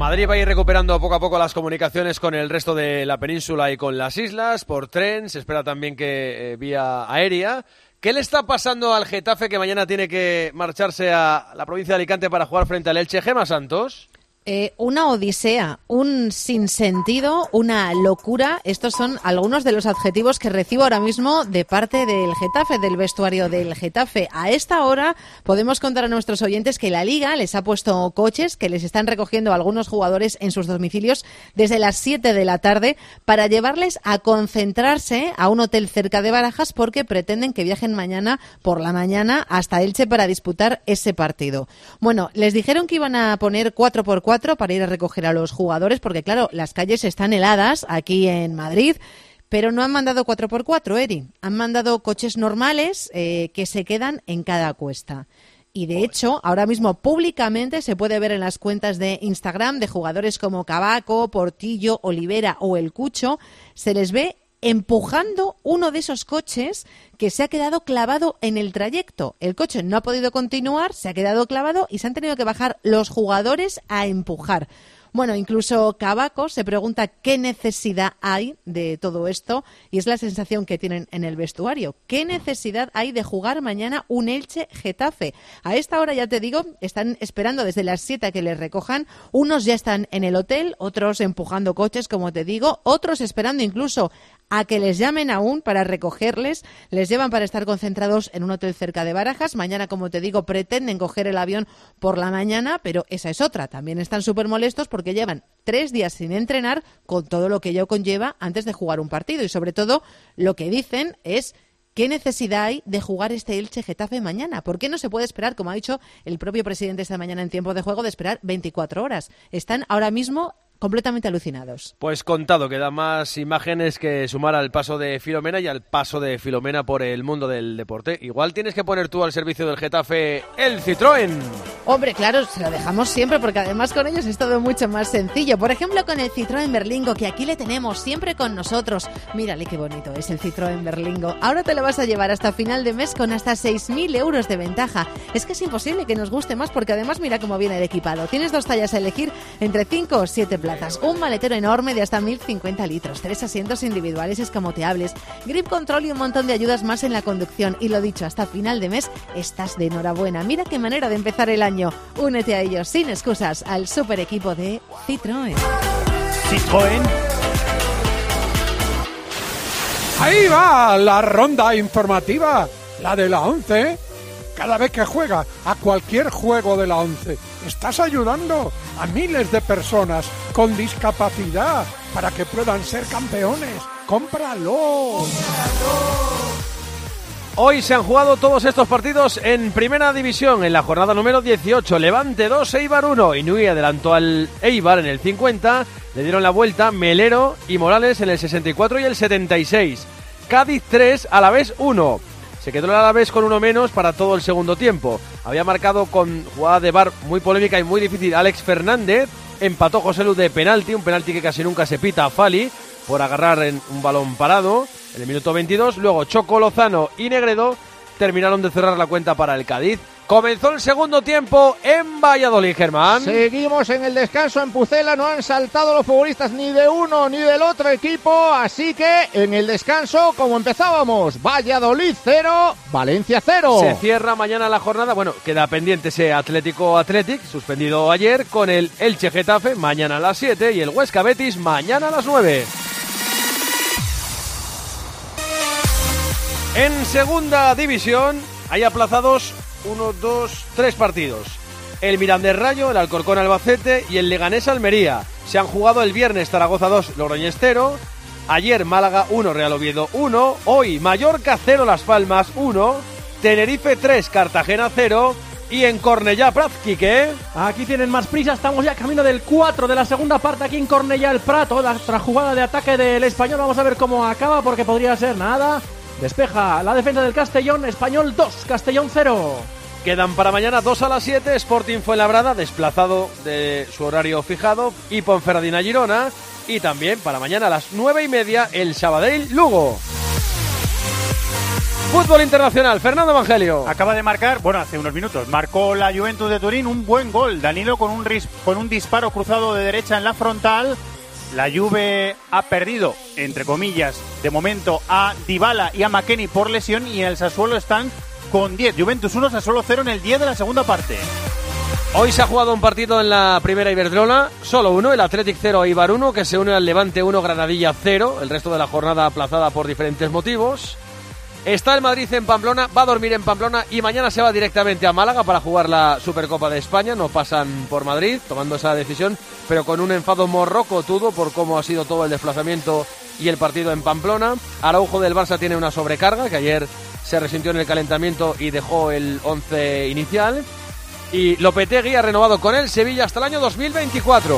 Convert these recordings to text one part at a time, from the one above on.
Madrid va a ir recuperando poco a poco las comunicaciones con el resto de la península y con las islas, por tren, se espera también que vía aérea. ¿Qué le está pasando al Getafe que mañana tiene que marcharse a la provincia de Alicante para jugar frente al Elche? Gemma Santos. Una odisea, un sinsentido, una locura. Estos son algunos de los adjetivos que recibo ahora mismo de parte del Getafe, del vestuario del Getafe. A esta hora podemos contar a nuestros oyentes que la Liga les ha puesto coches que les están recogiendo a algunos jugadores en sus domicilios desde las 7 de la tarde para llevarles a concentrarse a un hotel cerca de Barajas porque pretenden que viajen mañana por la mañana hasta Elche para disputar ese partido. Bueno, les dijeron que iban a poner 4x4 para ir a recoger a los jugadores, porque claro, las calles están heladas aquí en Madrid, pero no han mandado 4x4, Eri. Han mandado coches normales que se quedan en cada cuesta. Y de hecho, ahora mismo públicamente se puede ver en las cuentas de Instagram de jugadores como Cabaco, Portillo, Olivera o El Cucho, se les ve empujando uno de esos coches que se ha quedado clavado en el trayecto. El coche no ha podido continuar, se ha quedado clavado y se han tenido que bajar los jugadores a empujar. Bueno, incluso Cabaco se pregunta qué necesidad hay de todo esto y es la sensación que tienen en el vestuario. ¿Qué necesidad hay de jugar mañana un Elche-Getafe? A esta hora, ya te digo, están esperando desde las 7 a que les recojan. Unos ya están en el hotel, otros empujando coches, como te digo, otros esperando incluso a que les llamen aún para recogerles. Les llevan para estar concentrados en un hotel cerca de Barajas. Mañana, como te digo, pretenden coger el avión por la mañana, pero esa es otra. También están súper molestos porque llevan 3 días sin entrenar con todo lo que ello conlleva antes de jugar un partido. Y sobre todo, lo que dicen es ¿qué necesidad hay de jugar este Elche-Getafe mañana? ¿Por qué no se puede esperar, como ha dicho el propio presidente esta mañana en tiempo de juego, de esperar 24 horas? Están ahora mismo completamente alucinados. Pues contado, queda más imágenes que sumar al paso de Filomena y al paso de Filomena por el mundo del deporte. Igual tienes que poner tú al servicio del Getafe el Citroën. Hombre, claro, se lo dejamos siempre porque además con ellos es todo mucho más sencillo. Por ejemplo, con el Citroën Berlingo, que aquí le tenemos siempre con nosotros. Mírale qué bonito es el Citroën Berlingo. Ahora te lo vas a llevar hasta final de mes con hasta 6.000 euros de ventaja. Es que es imposible que nos guste más porque además mira cómo viene de equipado. Tienes 2 tallas a elegir entre 5 o 7 plazas. Un maletero enorme de hasta 1.050 litros, 3 asientos individuales escamoteables, grip control y un montón de ayudas más en la conducción. Y lo dicho, hasta final de mes estás de enhorabuena. Mira qué manera de empezar el año. Únete a ellos sin excusas al super equipo de Citroën. Citroën. Ahí va la ronda informativa, la de la 11. Cada vez que juega a cualquier juego de la 11, estás ayudando a miles de personas con discapacidad para que puedan ser campeones. ¡Cómpralo! Hoy se han jugado todos estos partidos en Primera División, en la jornada número 18. Levante 2, Eibar 1. Inui adelantó al Eibar en el 50. Le dieron la vuelta Melero y Morales en el 64 y el 76. Cádiz 3, Alavés 1. Se quedó el Alavés con uno menos para todo el segundo tiempo. Había marcado con jugada de VAR muy polémica y muy difícil Alex Fernández. Empató José Lu de penalti, un penalti que casi nunca se pita a Fali por agarrar en un balón parado en el minuto 22. Luego Choco Lozano y Negredo terminaron de cerrar la cuenta para el Cádiz. Comenzó el segundo tiempo en Valladolid, Germán. Seguimos en el descanso en Pucela, no han saltado los futbolistas ni de uno ni del otro equipo, así que en el descanso, como empezábamos, Valladolid 0, Valencia 0. Se cierra mañana la jornada, bueno, queda pendiente ese Atlético Athletic, suspendido ayer, con el Elche Getafe mañana a las 7 y el Huesca Betis mañana a las 9. En segunda división hay aplazados 1, 2, 3 partidos. El Mirandés Rayo, el Alcorcón Albacete y el Leganés Almería. Se han jugado el viernes Zaragoza 2, Logroñés 0. Ayer Málaga 1, Real Oviedo 1. Hoy Mallorca 0, Las Palmas 1. Tenerife 3, Cartagena 0. Y en Cornellá, Prat, Quique. Aquí tienen más prisa, estamos ya camino del 4 de la segunda parte aquí en Cornellá, el Prato. La otra jugada de ataque del Español, vamos a ver cómo acaba porque podría ser nada. Despeja la defensa del Castellón, Español 2, Castellón 0. Quedan para mañana 2 a las 7, Sporting Fuenlabrada, desplazado de su horario fijado, y Ponferradina Girona. Y también para mañana a las 9:30, el Sabadell Lugo. Fútbol internacional, Fernando Evangelio. Acaba de marcar, hace unos minutos, marcó la Juventus de Turín un buen gol. Danilo con un disparo cruzado de derecha en la frontal. La Juve ha perdido, entre comillas, de momento a Dybala y a McKennie por lesión, y en el Sassuolo están con 10. Juventus 1, Sassuolo 0 en el 10 de la segunda parte. Hoy se ha jugado un partido en la primera Iberdrola, solo uno, el Athletic 0, Eibar 1, que se une al Levante 1, Granadilla 0, el resto de la jornada aplazada por diferentes motivos. Está el Madrid en Pamplona, va a dormir en Pamplona y mañana se va directamente a Málaga para jugar la Supercopa de España. No pasan por Madrid tomando esa decisión, pero con un enfado morrocotudo por cómo ha sido todo el desplazamiento y el partido en Pamplona. Araujo del Barça tiene una sobrecarga que ayer se resintió en el calentamiento y dejó el 11 inicial. Y Lopetegui ha renovado con el Sevilla hasta el año 2024.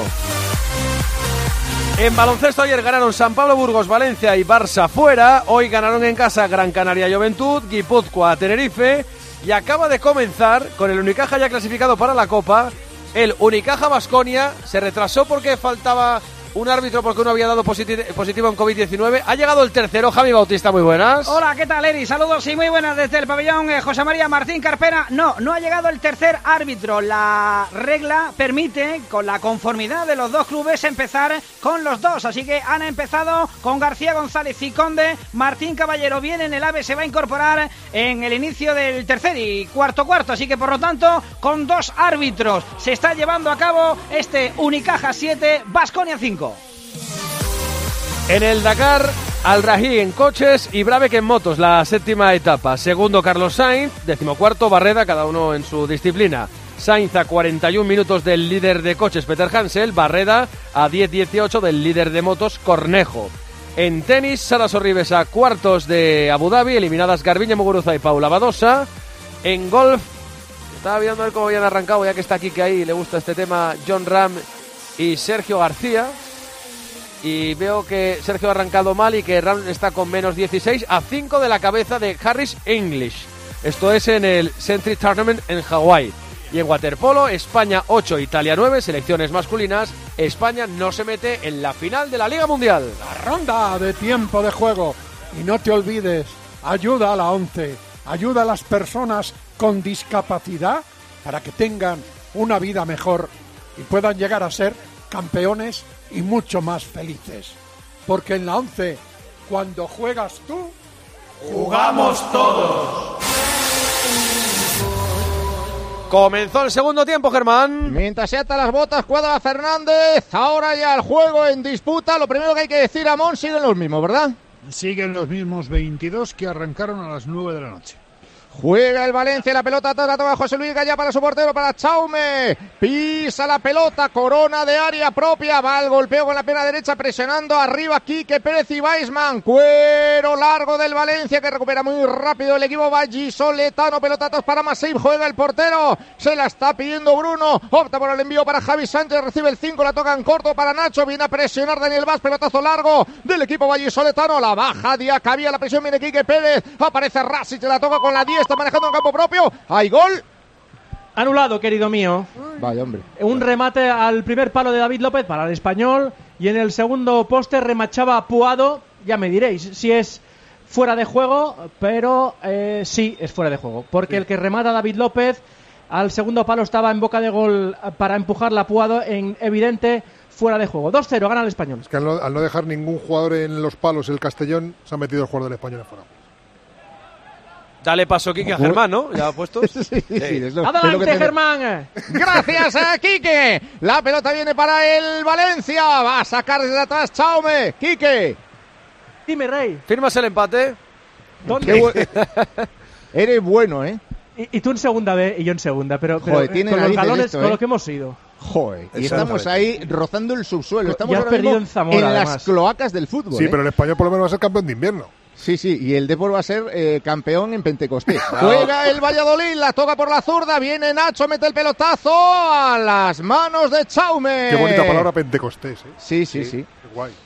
En baloncesto ayer ganaron San Pablo, Burgos, Valencia y Barça fuera. Hoy ganaron en casa Gran Canaria, Juventud, Guipúzcoa, Tenerife. Y acaba de comenzar con el Unicaja ya clasificado para la Copa. El Unicaja Baskonia se retrasó porque faltaba un árbitro porque uno había dado positivo en COVID-19. Ha llegado el tercero, Javi Bautista, muy buenas. Hola, ¿qué tal, Eri? Saludos y muy buenas desde el pabellón José María Martín Carpena. No ha llegado el tercer árbitro. La regla permite, con la conformidad de los dos clubes, empezar con los dos. Así que han empezado con García González y Conde. Martín Caballero viene en el AVE, se va a incorporar en el inicio del tercer y cuarto. Así que, por lo tanto, con dos árbitros se está llevando a cabo este Unicaja 7, Baskonia 5. En el Dakar, Al-Raji en coches y Brabec en motos, la séptima etapa. Segundo Carlos Sainz, 14º Barreda, cada uno en su disciplina. Sainz a 41 minutos del líder de coches Peter Hansel, Barreda a 10-18 del líder de motos Cornejo. En tenis, Sara Sorribes a cuartos de Abu Dhabi, eliminadas Garbiñe Muguruza y Paula Badosa. En golf, estaba viendo a ver cómo habían arrancado, ya que está aquí, que ahí le gusta este tema, John Ram y Sergio García. Y veo que Sergio ha arrancado mal y que Ram está con menos 16 a 5 de la cabeza de Harris English. Esto es en el Sentry Tournament en Hawái. Y en waterpolo, España 8, Italia 9, selecciones masculinas. España no se mete en la final de la Liga Mundial. La ronda de tiempo de juego. Y no te olvides, ayuda a la ONCE, ayuda a las personas con discapacidad para que tengan una vida mejor y puedan llegar a ser campeones y mucho más felices. Porque en la ONCE, cuando juegas tú, ¡jugamos todos! Comenzó el segundo tiempo, Germán. Mientras se ata las botas, cuadra Fernández. Ahora ya el juego en disputa. Lo primero que hay que decir, Amón, siguen los mismos, ¿verdad? Siguen los mismos 22 que arrancaron a las 9 de la noche. Juega el Valencia, la pelota toca José Luis Gallá para su portero, para Chaume. Pisa la pelota, corona de área propia. Va al golpeo con la pierna derecha, presionando arriba Quique Pérez y Weisman. Cuero largo del Valencia que recupera muy rápido el equipo vallisoletano. Pelotazos para Masip, juega el portero. Se la está pidiendo Bruno. Opta por el envío para Javi Sánchez, recibe el 5, la toca en corto para Nacho. Viene a presionar Daniel Vaz, pelotazo largo del equipo vallisoletano. La baja Diacabía, la presión viene Quique Pérez. Aparece Rasic, la toca con la 10. Está manejando en campo propio. ¿Hay gol? Anulado, querido mío. Vaya, hombre. Un remate al primer palo de David López para el Español. Y en el segundo poste remachaba Puado. Ya me diréis si es fuera de juego. Pero sí es fuera de juego. Porque el que remata David López al segundo palo estaba en boca de gol para empujarla a Puado en evidente fuera de juego. 2-0, gana el Español. Es que al no dejar ningún jugador en los palos el Castellón, se ha metido el jugador del Español afuera. Dale paso, Quique, a Germán, ¿no? ¿Ya puestos? Sí, ¡Adelante, Germán! Gracias a Quique. La pelota viene para el Valencia. Va a sacar desde atrás Chaume. Quique. Dime, Rey. ¿Firmas el empate? ¿Dónde? Eres bueno, ¿eh? Y tú en segunda B y yo en segunda, pero Joder, con los galones, con lo que hemos ido. Joder, y estamos ahí rozando el subsuelo. Estamos ahora mismo en Zamora, en además. las cloacas del fútbol. Sí, pero el Español por lo menos va a ser campeón de invierno. Sí, y el Depor va a ser campeón en Pentecostés. Juega el Valladolid, la toca por la zurda, viene Nacho, mete el pelotazo a las manos de Chaume. Qué bonita palabra Pentecostés, ¿eh? Sí. Qué guay.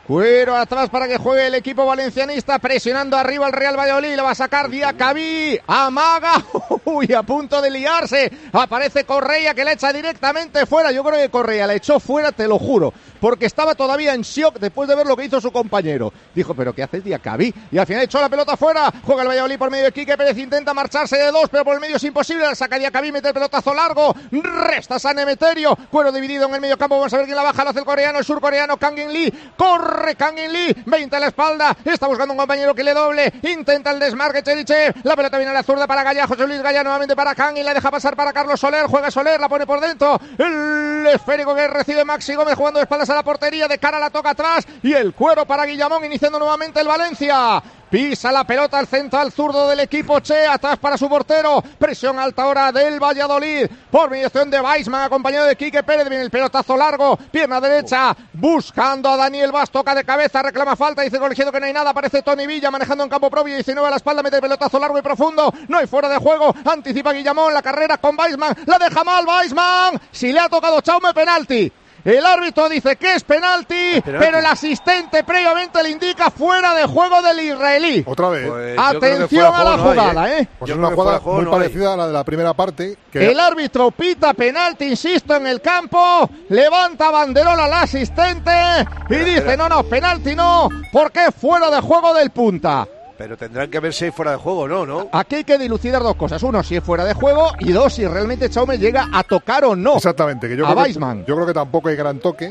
Cuero atrás para que juegue el equipo valencianista, presionando arriba el Real Valladolid, lo va a sacar Diacabí, amaga, uy, a punto de liarse, aparece Correa que le echa directamente fuera, yo creo que Correa le echó fuera, te lo juro, porque estaba todavía en shock después de ver lo que hizo su compañero, dijo, pero ¿qué haces Diacabí? Y al final echó la pelota fuera, juega el Valladolid por medio de Quique Pérez, intenta marcharse de dos, pero por el medio es imposible, la saca Diacabí, mete el pelotazo largo, resta San Emeterio, Cuero dividido en el medio campo, vamos a ver quién la baja, lo hace el coreano, el surcoreano, Kang In Lee, corre Kang In Lee, 20 a la espalda, está buscando un compañero que le doble, intenta el desmarque Cherichev, la pelota viene a la zurda para Gaya, José Luis Gaya nuevamente para Kang, y la deja pasar para Carlos Soler, juega Soler, la pone por dentro, el esférico que recibe Maxi Gómez jugando de espaldas a la portería, de cara la toca atrás, y el Cuero para Guillamón, iniciando nuevamente el Valencia. Pisa la pelota al centro al zurdo del equipo Che, atrás para su portero, presión alta ahora del Valladolid, por mediación de Weissman, acompañado de Quique Pérez, viene el pelotazo largo, pierna derecha, buscando a Daniel Vaz, toca de cabeza, reclama falta, dice Colegiado que no hay nada, aparece Tony Villa manejando en campo propio, 19 a la espalda, mete el pelotazo largo y profundo, no hay fuera de juego, anticipa Guillamón, la carrera con Weissman, la deja mal Weissman, si le ha tocado Chaume, penalti. El árbitro dice que es penalti, pero el asistente previamente le indica fuera de juego del israelí. Otra vez. Pues atención a la jugada, Pues es una jugada muy parecida a la de la primera parte. Que el árbitro pita penalti, insisto, en el campo, levanta banderola al asistente y dice, no, penalti no, porque es fuera de juego del punta. Pero tendrán que ver si hay fuera de juego, ¿no? Aquí hay que dilucidar dos cosas. Uno, si es fuera de juego, y dos, si realmente Chaume llega a tocar o no. Exactamente, que yo creo que tampoco hay gran toque.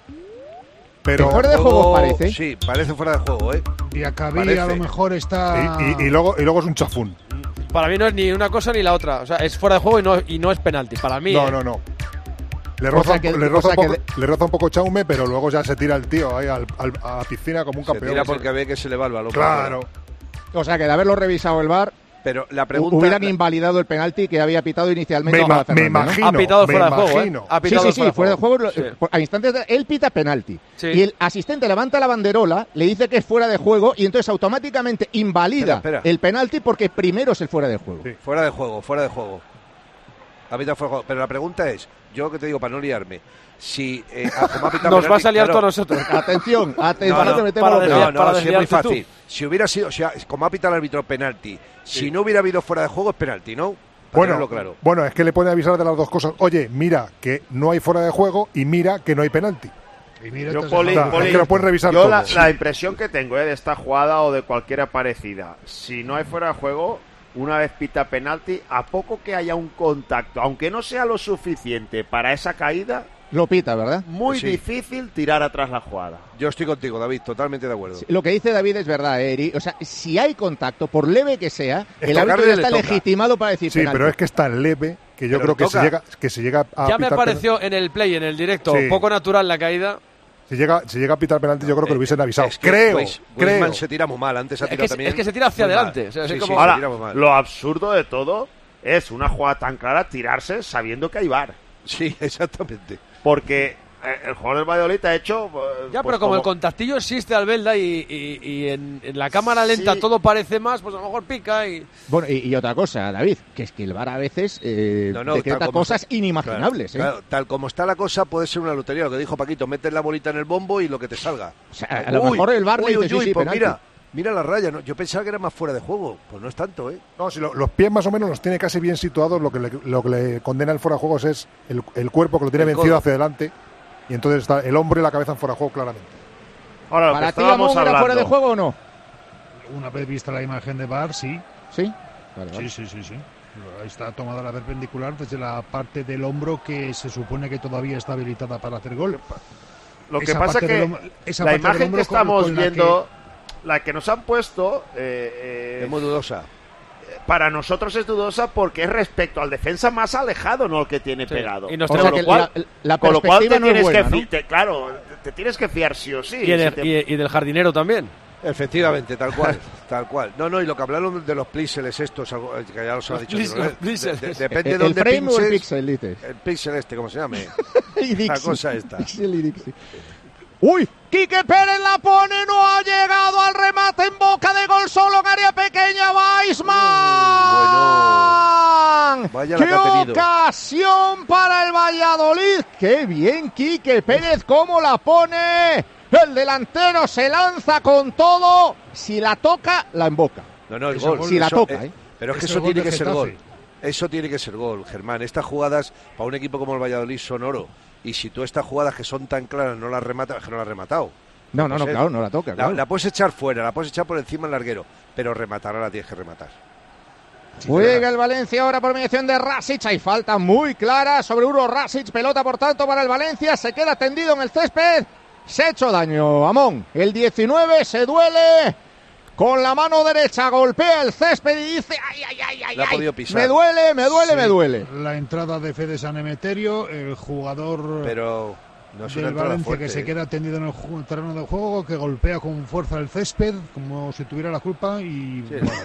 Pero fuera de juego parece. Sí, parece fuera de juego, Diacabí a lo mejor está... Y luego es un chafún. Para mí no es ni una cosa ni la otra. O sea, es fuera de juego y no es penalti. Para mí. No. Le roza un poco Chaume, pero luego ya se tira el tío ahí a la piscina como un campeón. Se tira porque ve que se le va el balón. Claro. O sea, que de haberlo revisado el VAR, pero la pregunta, hubieran invalidado el penalti que había pitado inicialmente. Me imagino. Ha pitado fuera de juego. Sí, fuera de juego. Sí. A instantes él pita penalti. Sí. Y el asistente levanta la banderola, le dice que es fuera de juego y entonces automáticamente invalida el penalti porque primero es el fuera de juego. Sí. Fuera de juego. Ha pitado fuera de juego. Pero la pregunta es, yo que te digo para no liarme, si como ha pitado nos vas a liar todos nosotros. Atención, no, si es muy fácil. Si hubiera sido, como ha pitado el árbitro penalti, si no hubiera habido fuera de juego es penalti, ¿no? Bueno, es que le puede avisar de las dos cosas. Oye, mira que no hay fuera de juego y mira que no hay penalti. Es que lo puedes revisar yo todo. La impresión que tengo de esta jugada o de cualquiera parecida, si no hay fuera de juego, una vez pita penalti, a poco que haya un contacto, aunque no sea lo suficiente para esa caída, lo pita, ¿verdad? Muy difícil tirar atrás la jugada. Yo estoy contigo, David, totalmente de acuerdo. Lo que dice David es verdad, Eri. O sea, si hay contacto, por leve que sea, el árbitro está legitimado para decir penalti. Pero es que es tan leve que yo creo que se llega a ya me pareció en el play, en el directo, un poco natural la caída. Si llega a pitar penalti, yo creo que lo hubiesen avisado. Creo. Weissman se tira muy mal, antes ha tirado también. Es que se tira hacia adelante. Ahora, lo absurdo de todo es una jugada tan clara, tirarse sabiendo que hay VAR. Sí, exactamente. Porque el jugador del Valladolid ha hecho... pero como el contactillo existe, Albelda, y en la cámara lenta todo parece más, pues a lo mejor pica y... Bueno, y otra cosa, David, que es que el VAR a veces decreta cosas inimaginables. Claro, tal como está la cosa, puede ser una lotería. Lo que dijo Paquito, metes la bolita en el bombo y lo que te salga. O sea, a lo mejor el VAR le dice, pues mira la raya, ¿no? Yo pensaba que era más fuera de juego, pues no es tanto, ¿eh? No, si los pies más o menos los tiene casi bien situados, lo que le condena el fuera de juego es el cuerpo que lo tiene vencido hacia adelante, y entonces está el hombro y la cabeza en fuera de juego claramente. Ahora, ¿para ti era fuera de juego o no? Una vez vista la imagen de VAR, sí. ¿Sí? Vale. Sí. Ahí está tomada la perpendicular desde la parte del hombro que se supone que todavía está habilitada para hacer gol. Lo que pasa es que la imagen que estamos viendo... La que nos han puesto es muy dudosa. Para nosotros es dudosa porque es respecto al defensa más alejado, no el que tiene pegado. Y con lo cual te tienes te tienes que fiar sí o sí. Y del jardinero también. Efectivamente, tal cual. No, y lo que hablaron de los píxeles estos, que ya los ha dicho. Depende de dónde frame o el píxel, dices. El píxel ¿cómo se llame? La cosa esta. ¡Uy! Quique Pérez la pone, no ha llegado al remate en boca de gol, solo en área pequeña, Weissman. Vaya ¡Qué ocasión para el Valladolid! ¡Qué bien Quique Pérez, cómo la pone! El delantero se lanza con todo. Si la toca, la emboca. No, el gol. Si la toca, Pero es que eso tiene que ser gol. Eso tiene que ser gol, Germán. Estas jugadas, para un equipo como el Valladolid, son oro. Y si tú estas jugadas que son tan claras no las rematas, es que no las has rematado. No, claro, no la toca. Claro. La puedes echar fuera, la puedes echar por encima del larguero, pero rematarla la tienes que rematar. Juega el Valencia ahora por mediación de Rasic. Hay falta muy clara sobre Uroš Rasic. Pelota, por tanto, para el Valencia. Se queda tendido en el césped. Se ha hecho daño Amón. El 19 se duele. Con la mano derecha golpea el césped y dice: ¡ay! La ha podido pisar. Me duele. La entrada de Fede San Emeterio, el jugador pero no es del Valencia fuerte, que se queda tendido en el terreno de juego, que golpea con fuerza el césped, como si tuviera la culpa y... Sí. Bueno,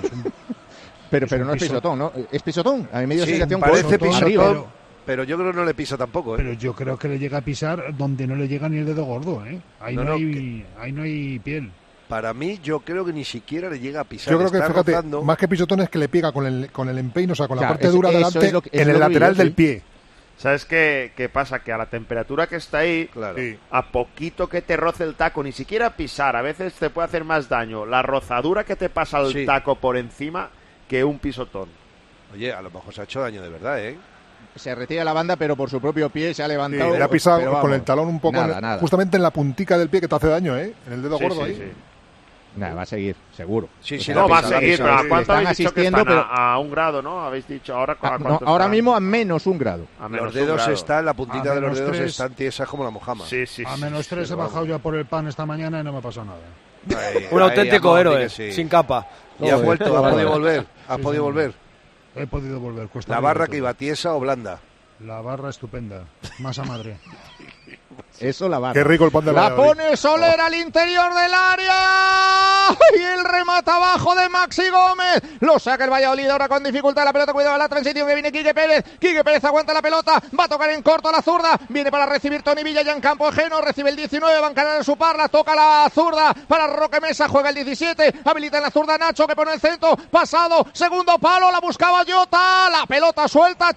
pero no es pisotón, ¿no? ¿Es pisotón? A mí me dio sensación parece pisotón, pero yo creo que no le pisa tampoco, ¿eh? Pero yo creo que le llega a pisar donde no le llega ni el dedo gordo, ¿eh? Ahí no hay piel. Para mí, yo creo que ni siquiera le llega a pisar. Yo creo que, fíjate, rozando. más que pisotón es que le pega con el empeine, o sea, con la parte dura delante, en el lateral del pie. ¿Sabes qué pasa? Que a la temperatura que está ahí, claro, a poquito que te roce el taco, ni siquiera pisar, a veces te puede hacer más daño la rozadura que te pasa el taco por encima que un pisotón. Oye, a lo mejor se ha hecho daño de verdad, ¿eh? Se retira la banda, pero por su propio pie se ha levantado. Le ha pisado con el talón un poco, nada. Justamente en la puntica del pie, que te hace daño, ¿eh? En el dedo gordo ahí. Sí. Nada, va a seguir, seguro. Sí, no, va a seguir, pero ¿a cuánto están habéis dicho que están? pero... A 1 grado, ¿no? Habéis dicho ahora. Ahora mismo a menos 1 grado. Los dedos están, la puntita de los dedos están tiesas como la mojama. Sí. A menos 3 he bajado ya por el pan esta mañana y no me pasó nada. Un auténtico héroe, sin capa. Y ha vuelto, ha podido volver. ¿Has podido volver? He podido volver. ¿La barra que iba tiesa o blanda? La barra estupenda. Masa madre. Eso la barra. Qué rico el pan de la pone Soler al interior del área. Y el remata abajo de Maxi Gómez. Lo saca el Valladolid ahora con dificultad. La pelota, cuidado, la transición que viene Quique Pérez. Quique Pérez aguanta la pelota. Va a tocar en corto a la zurda. Viene para recibir Toni Villa ya en campo ajeno. Recibe el 19. Va a encarar en su parla. Toca la zurda para Roque Mesa. Juega el 17. Habilita en la zurda Nacho que pone el centro. Pasado. Segundo palo. La buscaba Jota. La pelota suelta.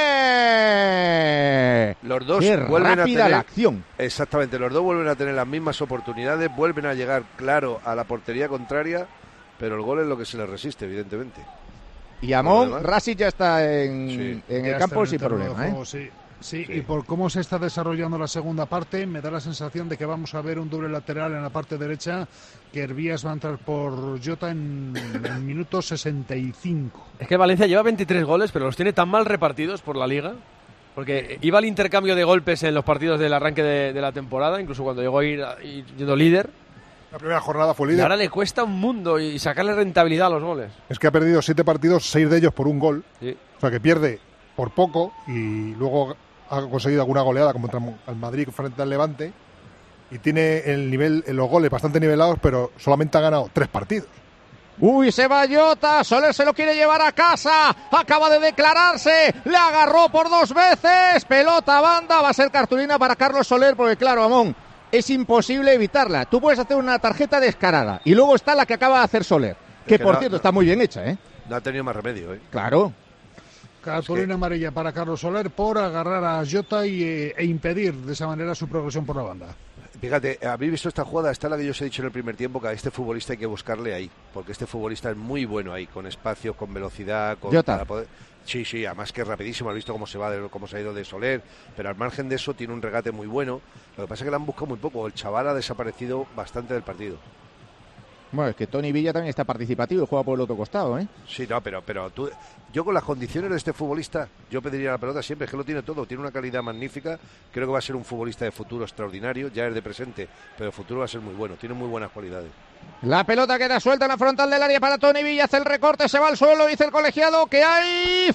Chaume. Los dos Qué vuelven rápida a tener la acción. Exactamente, los dos vuelven a tener las mismas oportunidades, vuelven a llegar claro a la portería contraria, pero el gol es lo que se les resiste, evidentemente. Y Amón, Rasic ya está en el campo sin problema, ¿eh? Sí, y por cómo se está desarrollando la segunda parte, me da la sensación de que vamos a ver un doble lateral en la parte derecha, que Hervías va a entrar por Jota en el minuto 65. Es que Valencia lleva 23 goles, pero los tiene tan mal repartidos por la Liga. Porque iba al intercambio de golpes en los partidos del arranque de la temporada, incluso cuando llegó a ir yendo líder. La primera jornada fue líder. Y ahora le cuesta un mundo y sacarle rentabilidad a los goles. Es que ha perdido 7 partidos, 6 de ellos por un gol. Sí. O sea que pierde por poco y luego ha conseguido alguna goleada como contra el Madrid frente al Levante. Y tiene el nivel, los goles bastante nivelados, pero solamente ha ganado 3 partidos. Uy, se va Jota, Soler se lo quiere llevar a casa, acaba de declararse, le agarró por 2 veces, pelota banda, va a ser cartulina para Carlos Soler, porque claro, Amón, es imposible evitarla. Tú puedes hacer una tarjeta descarada y luego está la que acaba de hacer Soler, que por cierto está muy bien hecha, ¿eh? No ha tenido más remedio, ¿eh? Claro. Cartulina amarilla para Carlos Soler por agarrar a Jota e impedir de esa manera su progresión por la banda. Fíjate, habéis visto esta jugada, esta es la que yo os he dicho en el primer tiempo, que a este futbolista hay que buscarle ahí, porque este futbolista es muy bueno ahí, con espacio, con velocidad, para poder... Sí, además que es rapidísimo, has visto cómo se ha ido de Soler, pero al margen de eso tiene un regate muy bueno, lo que pasa es que le han buscado muy poco, el chaval ha desaparecido bastante del partido. Bueno, es que Toni Villa también está participativo y juega por el otro costado, ¿eh? Sí, no, pero tú... Yo con las condiciones de este futbolista, yo pediría la pelota siempre, es que lo tiene todo, tiene una calidad magnífica, creo que va a ser un futbolista de futuro extraordinario, ya es de presente, pero el futuro va a ser muy bueno, tiene muy buenas cualidades. La pelota queda suelta en la frontal del área para Toni Villa, hace el recorte, se va al suelo, dice el colegiado que hay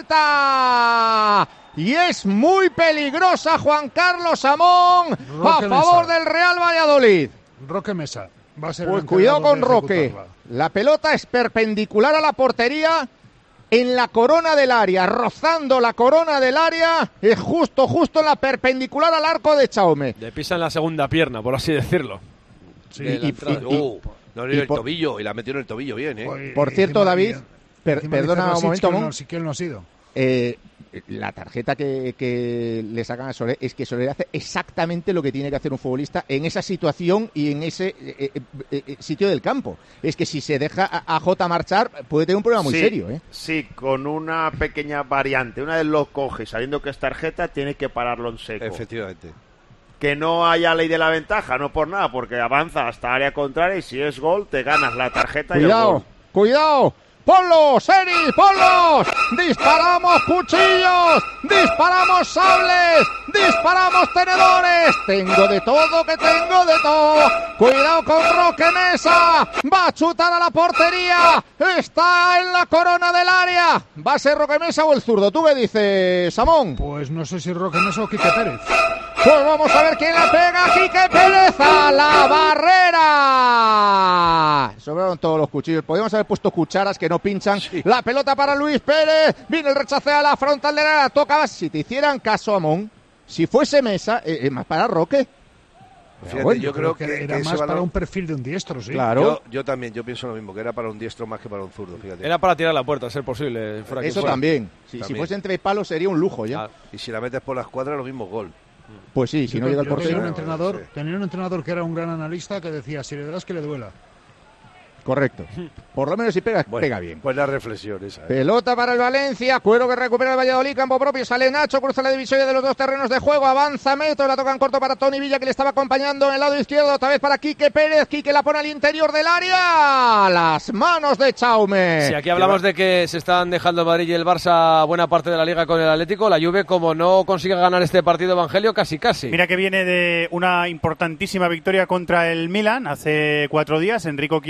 falta. Y es muy peligrosa Juan Carlos Amón a favor del Real Valladolid. Roque Mesa. Va a ser pues cuidado con Roque. La pelota es perpendicular a la portería, en la corona del área, rozando la corona del área, es justo en la perpendicular al arco de Chaume. Le pisa en la segunda pierna, por así decirlo. Sí, el tobillo, y la metió en el tobillo bien, ¿eh? Pues, por cierto, David, perdona un momento, que él no ha sido. la tarjeta que le sacan a Soler es que Soler hace exactamente lo que tiene que hacer un futbolista en esa situación y en ese sitio del campo. Es que si se deja a Jota marchar, puede tener un problema muy serio, ¿eh? Sí, con una pequeña variante. Una vez lo coge sabiendo que es tarjeta, tiene que pararlo en seco. Efectivamente. Que no haya ley de la ventaja, no por nada, porque avanza hasta área contraria y si es gol, te ganas la tarjeta y el gol. ¡Cuidado! ¡Ponlos, Eri! ¡Ponlos! ¡Disparamos cuchillos! ¡Disparamos sables! ¡Disparamos tenedores! ¡Tengo de todo, que tengo de todo! ¡Cuidado con Roque Mesa! ¡Va a chutar a la portería! ¡Está en la corona del área! ¿Va a ser Roque Mesa o el zurdo? ¿Tú qué dices, Samón? Pues no sé si Roque Mesa o Quique Pérez. Pues vamos a ver quién la pega. ¡Quique Pérez a la barrera! Sobraron todos los cuchillos. Podríamos haber puesto cucharas que no pinchan. Sí. La pelota para Luis Pérez. Viene el rechace a la frontal de la toca. Si te hicieran caso, Amón, si fuese Mesa, más para Roque. Fíjate, bueno, yo creo que era más para un perfil de un diestro, sí. Claro. Yo también, yo pienso lo mismo, que era para un diestro más que para un zurdo, fíjate. Era para tirar la puerta, a ser posible. Eso también. Si fuese entre palos sería un lujo ya. Ah, y si la metes por la escuadra, lo mismo gol. Pues sí, si no llega el portero. Tenía un entrenador que era un gran analista que decía, si le das que le duela. Correcto. Por lo menos si pega, pega bien. Pues la reflexión esa. Pelota para el Valencia. Cuero que recupera el Valladolid. Campo propio. Sale Nacho. Cruza la divisoria de los dos terrenos de juego. Avanza Meto. La tocan corto para Tony Villa, que le estaba acompañando en el lado izquierdo. Otra vez para Quique Pérez. Quique la pone al interior del área. Las manos de Chaume. Sí, aquí hablamos de que se están dejando el Madrid y el Barça buena parte de la liga con el Atlético. La Juve, como no consigue ganar este partido, Evangelio, casi. Mira que viene de una importantísima victoria contra el Milan hace 4 días.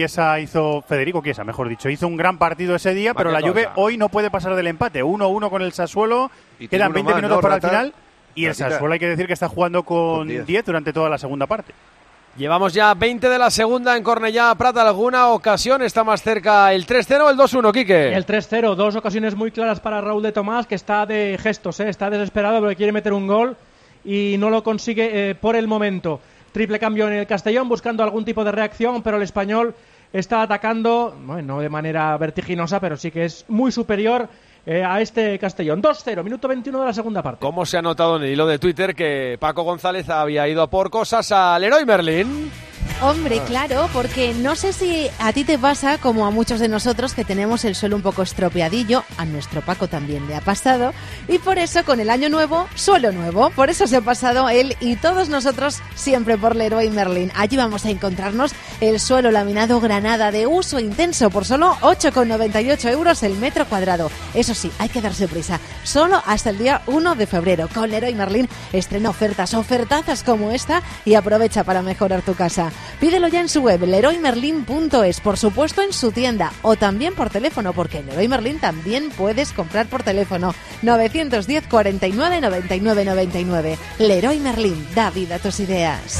Federico Chiesa, mejor dicho, hizo un gran partido ese día, pero la Juve hoy no puede pasar del empate. 1-1 con el Sassuolo, quedan 20 minutos para el final, y el Sassuolo hay que decir que está jugando con 10 durante toda la segunda parte. Llevamos ya 20 de la segunda en Cornellá Prat. ¿Alguna ocasión está más cerca el 3-0 o el 2-1, Quique? El 3-0, 2 ocasiones muy claras para Raúl de Tomás, que está de gestos, está desesperado porque quiere meter un gol y no lo consigue por el momento. Triple cambio en el Castellón, buscando algún tipo de reacción, pero el Español está atacando, bueno, no de manera vertiginosa, pero sí que es muy superior a este Castellón. 2-0, minuto 21 de la segunda parte. ¿Cómo se ha notado en el hilo de Twitter que Paco González había ido a por cosas al Leroy Merlin? Hombre, claro, porque no sé si a ti te pasa, como a muchos de nosotros, que tenemos el suelo un poco estropeadillo, a nuestro Paco también le ha pasado, y por eso con el año nuevo, suelo nuevo, por eso se ha pasado él y todos nosotros siempre por Leroy Merlin. Allí vamos a encontrarnos el suelo laminado Granada de uso intenso por solo 8,98 € el metro cuadrado. Eso sí, hay que darse prisa, solo hasta el día 1 de febrero. Con Leroy Merlin estrena ofertazas como esta y aprovecha para mejorar tu casa. Pídelo ya en su web, leroymerlin.es, por supuesto en su tienda o también por teléfono, porque en Leroy Merlin también puedes comprar por teléfono. 910 49 99 99. Leroy Merlin, da vida a tus ideas.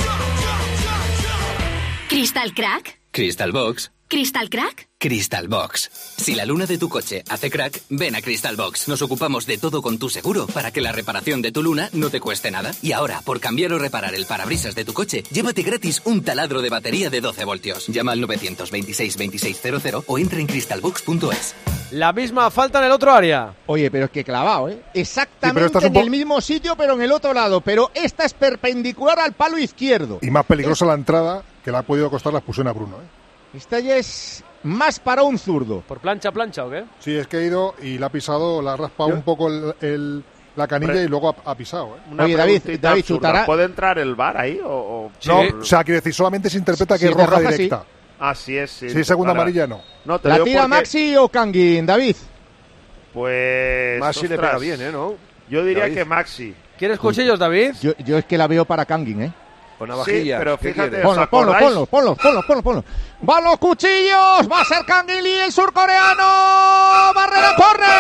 ¿Crystal Crack? Crystal Box. ¿Crystal Crack? Crystal Box. Si la luna de tu coche hace crack, ven a Crystal Box. Nos ocupamos de todo con tu seguro para que la reparación de tu luna no te cueste nada. Y ahora, por cambiar o reparar el parabrisas de tu coche, llévate gratis un taladro de batería de 12 voltios. Llama al 926 2600 o entra en crystalbox.es. La misma falta en el otro área. Oye, pero es que clavado, ¿eh? Exactamente en el mismo sitio, pero en el otro lado. Pero esta es perpendicular al palo izquierdo. Y más peligrosa la entrada, que le ha podido costar la expulsión a Bruno, ¿eh? Esta ya es más para un zurdo. ¿Por plancha o qué? Sí, es que ha ido y le ha pisado, le ha raspado un poco la canilla y luego ha pisado, ¿eh? Oye, David chutará. ¿Puede entrar el VAR ahí o...? Sí. No, o sea, quiere decir, solamente se interpreta que es roja directa. Sí. Así es, sí. Si es segunda amarilla, no. ¿La tira Maxi o Canguín, David? Pues... Maxi le pega bien, ¿eh? ¿No? Yo diría que Maxi. ¿Quieres cuchillos, David? Yo es que la veo para Canguín, ¿eh? Con navajilla. Sí, pero fíjate, ponlo. ¡Va los cuchillos! ¡Va a ser Canguín Lee, el surcoreano! ¡Barrera,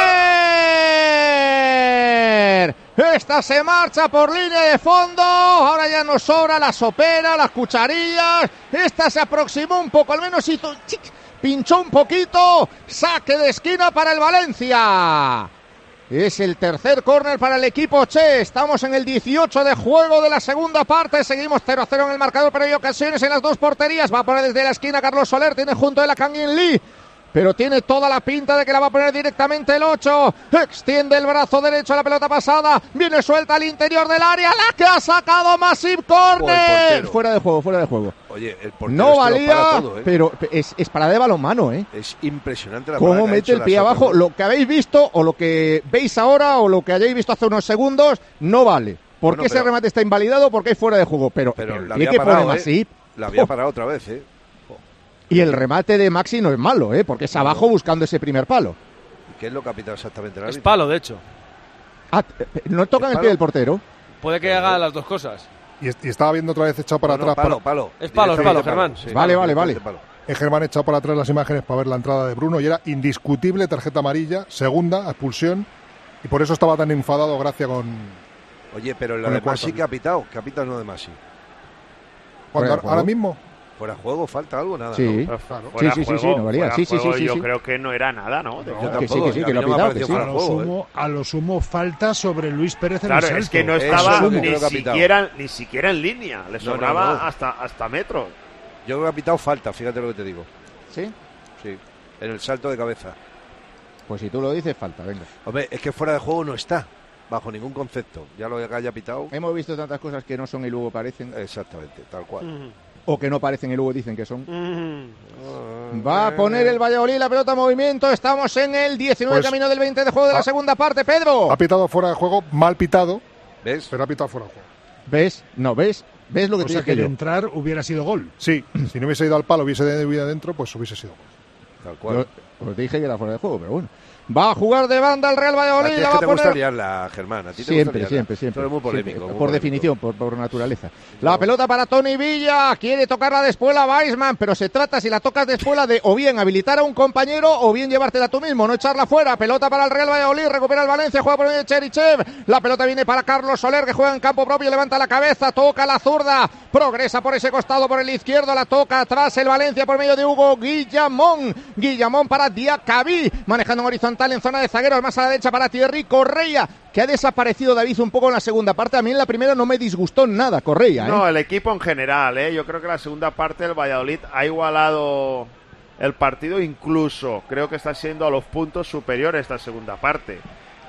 córner! Esta se marcha por línea de fondo. Ahora ya nos sobra la sopera, las cucharillas. Esta se aproximó un poco, al menos pinchó un poquito. Saque de esquina para el Valencia. Es el tercer córner para el equipo Che. Estamos en el 18 de juego de la segunda parte. Seguimos 0-0 en el marcador, pero hay ocasiones en las dos porterías. Va a poner desde la esquina Carlos Soler. Tiene junto a él a Kangin Lee. pero tiene toda la pinta de que la va a poner directamente el 8. Extiende el brazo derecho a la pelota pasada, viene suelta al interior del área, la que ha sacado Masip Corner. Fuera de juego. Oye, el portero no valía, para todo, pero es parada de balonmano, Es impresionante la cómo mete el pie abajo. Lo que habéis visto, o lo que veis ahora, o lo que hayáis visto hace unos segundos, no vale. Porque ese remate está invalidado, porque hay fuera de juego. Pero la había parado, Masip. La había parado otra vez, Y el remate de Maxi no es malo, porque es abajo buscando ese primer palo. ¿Qué es lo que ha pitado exactamente el árbitro? Es palo, de hecho. No tocan el pie del portero. Puede que haga las dos cosas. Y estaba viendo otra vez echado para atrás. Palo. Es palo, Germán. Sí, vale. Germán echado para atrás las imágenes para ver la entrada de Bruno y era indiscutible tarjeta amarilla, segunda, expulsión. Y por eso estaba tan enfadado Gracia con... Oye, pero la de Masi que ha pitado. ¿Qué ha pitado no de Masi? Ahora mismo... ¿Fuera juego? ¿Falta algo? Nada. Sí, ¿no? Claro. Sí, no valía. Sí. Yo creo que no era nada, ¿no? Yo tampoco, que lo ha pitado. A lo sumo falta sobre Luis Pérez en el Claro, salto. es que no estaba ni siquiera en línea. Le sobraba hasta metros. Yo creo que ha pitado falta, fíjate lo que te digo. ¿Sí? Sí, en el salto de cabeza. Pues si tú lo dices, falta, venga. Hombre, es que fuera de juego no está, bajo ningún concepto. Ya lo que haya pitado... Hemos visto tantas cosas que no son y luego parecen. Exactamente, tal cual. O que no parecen y luego dicen que son. Va a poner el Valladolid la pelota en movimiento. Estamos en el 19 camino del 20 de juego de la segunda parte, Pedro. Ha pitado fuera de juego, mal pitado. ¿Ves? Pero ha pitado fuera de juego. ¿Ves? No, ¿ves? ¿Ves lo que o te sea dije que yo? de entrar hubiera sido gol. Sí, si no hubiese ido al palo, hubiese ido adentro, pues hubiese sido gol. Tal cual. Yo te dije que era fuera de juego, pero bueno. Va a jugar de banda el Real Valladolid. A ti es que te gusta liarla, Germán. A ti te siempre. Tú eres muy polémico. Por definición, por naturaleza. La pelota para Tony Villa. Quiere tocarla de espuela Weisman, pero se trata, si la tocas de espuela, de o bien habilitar a un compañero o bien llevártela tú mismo, no echarla fuera. Pelota para el Real Valladolid. Recupera el Valencia. Juega por el Cherichev. La pelota viene para Carlos Soler, que juega en campo propio. Levanta la cabeza. Toca la zurda. Progresa por ese costado, por el izquierdo. La toca atrás el Valencia por medio de Hugo Guillamón. Guillamón para Diacabí. Manejando en horizontal en zona de zagueros. Más a la derecha para Thierry Correia, que ha desaparecido David un poco en la segunda parte. A mí en la primera no me disgustó nada Correia. No, el equipo en general. Yo creo que la segunda parte del Valladolid ha igualado el partido, incluso creo que está siendo a los puntos superiores esta segunda parte.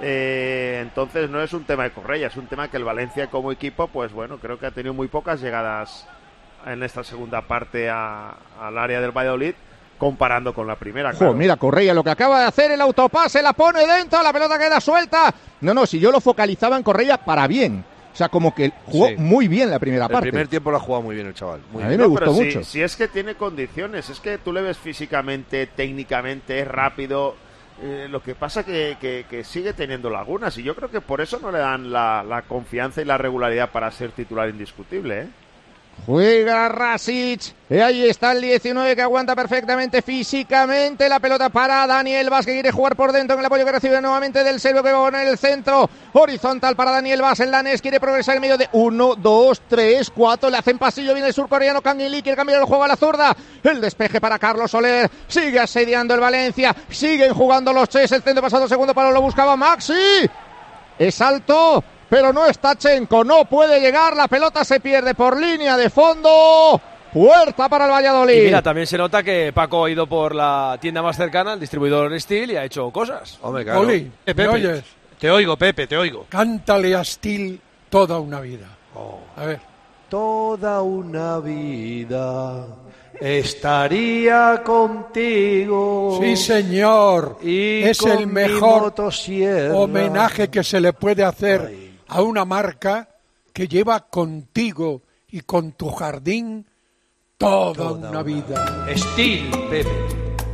Entonces no es un tema de Correia, es un tema que el Valencia como equipo, pues bueno, creo que ha tenido muy pocas llegadas en esta segunda parte al área del Valladolid, comparando con la primera. Claro. Mira, Correia lo que acaba de hacer, el autopase, la pone dentro, la pelota queda suelta. No, si yo lo focalizaba en Correia para bien. O sea, como que jugó muy bien la primera parte. El primer tiempo lo ha jugado muy bien el chaval. A mí me gustó mucho. Si es que tiene condiciones, es que tú le ves físicamente, técnicamente, es rápido. Lo que pasa que sigue teniendo lagunas y yo creo que por eso no le dan la confianza y la regularidad para ser titular indiscutible, Juega Rasic, ahí está el 19 que aguanta perfectamente físicamente, la pelota para Daniel Vaz, que quiere jugar por dentro en el apoyo que recibe nuevamente del serbio, que va a poner el centro horizontal para Daniel Vaz, el danés quiere progresar en medio de 1, 2, 3, 4, le hacen pasillo, viene el surcoreano Kang In Lee, quiere cambiar el juego a la zurda, el despeje para Carlos Soler, sigue asediando el Valencia, siguen jugando los tres, el centro pasado segundo palo lo buscaba Maxi, es alto, pero no está Chenko, no puede llegar, la pelota se pierde por línea de fondo, puerta para el Valladolid. Y mira, también se nota que Paco ha ido por la tienda más cercana, el distribuidor Steel, y ha hecho cosas. Hombre, claro. Oli, ¿me oyes? Te oigo, Pepe, te oigo. Cántale a Steel toda una vida. A ver. Toda una vida estaría contigo. Sí, señor. Y es con el mejor motosierra. homenaje que se le puede hacer a una marca que lleva contigo y con tu jardín toda una vida. Steel, Pepe.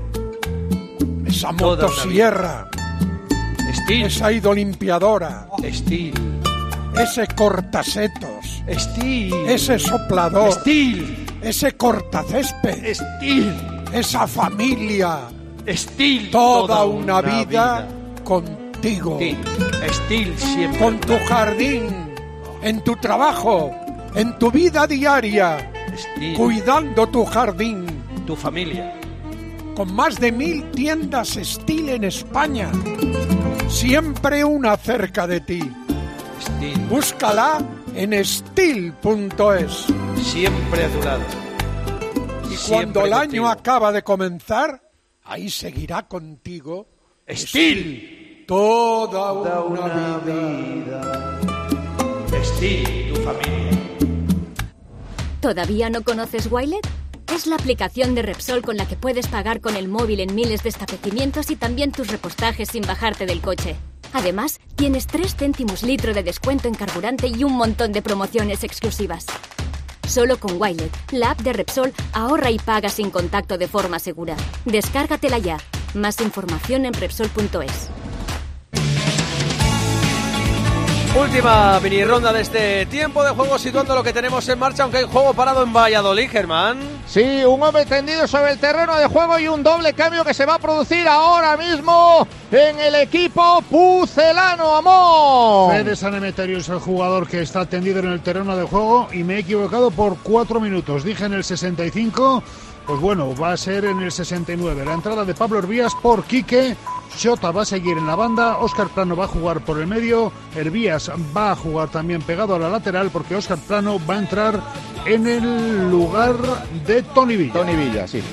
Esa motosierra. Steel. Esa hidrolimpiadora. Steel. Ese cortasetos. Steel. Ese soplador. Steel. Ese cortacésped. Steel. Esa familia. Steel. Toda una vida contigo. Steel siempre. Con tu jardín, en tu trabajo, en tu vida diaria, Steel. cuidando tu jardín. Tu familia. Con más de 1000 tiendas Steel en España. Siempre una cerca de ti. Steel. Búscala en steel.es. Siempre a tu lado. Y cuando el año acaba de comenzar, ahí seguirá contigo Steel. Toda una vida. Steel, tu familia. ¿Todavía no conoces Wilet? Es la aplicación de Repsol con la que puedes pagar con el móvil en miles de establecimientos y también tus repostajes sin bajarte del coche. Además, tienes 3 céntimos litro de descuento en carburante y un montón de promociones exclusivas. Solo con Wilet, la app de Repsol, ahorra y paga sin contacto de forma segura. Descárgatela ya. Más información en Repsol.es. Última mini ronda de este tiempo de juego, situando lo que tenemos en marcha, aunque hay juego parado en Valladolid, Germán. Sí, un hombre tendido sobre el terreno de juego y un doble cambio que se va a producir ahora mismo en el equipo pucelano, Amón. Fede Sanemeterio es el jugador que está tendido en el terreno de juego y me he equivocado por 4 minutos. Dije en el 65, pues bueno, va a ser en el 69. La entrada de Pablo Hervías por Quique. Jota va a seguir en la banda, Óscar Plano va a jugar por el medio, Hervías va a jugar también pegado a la lateral porque Óscar Plano va a entrar en el lugar de Tony Villa. Tony Villa, sí.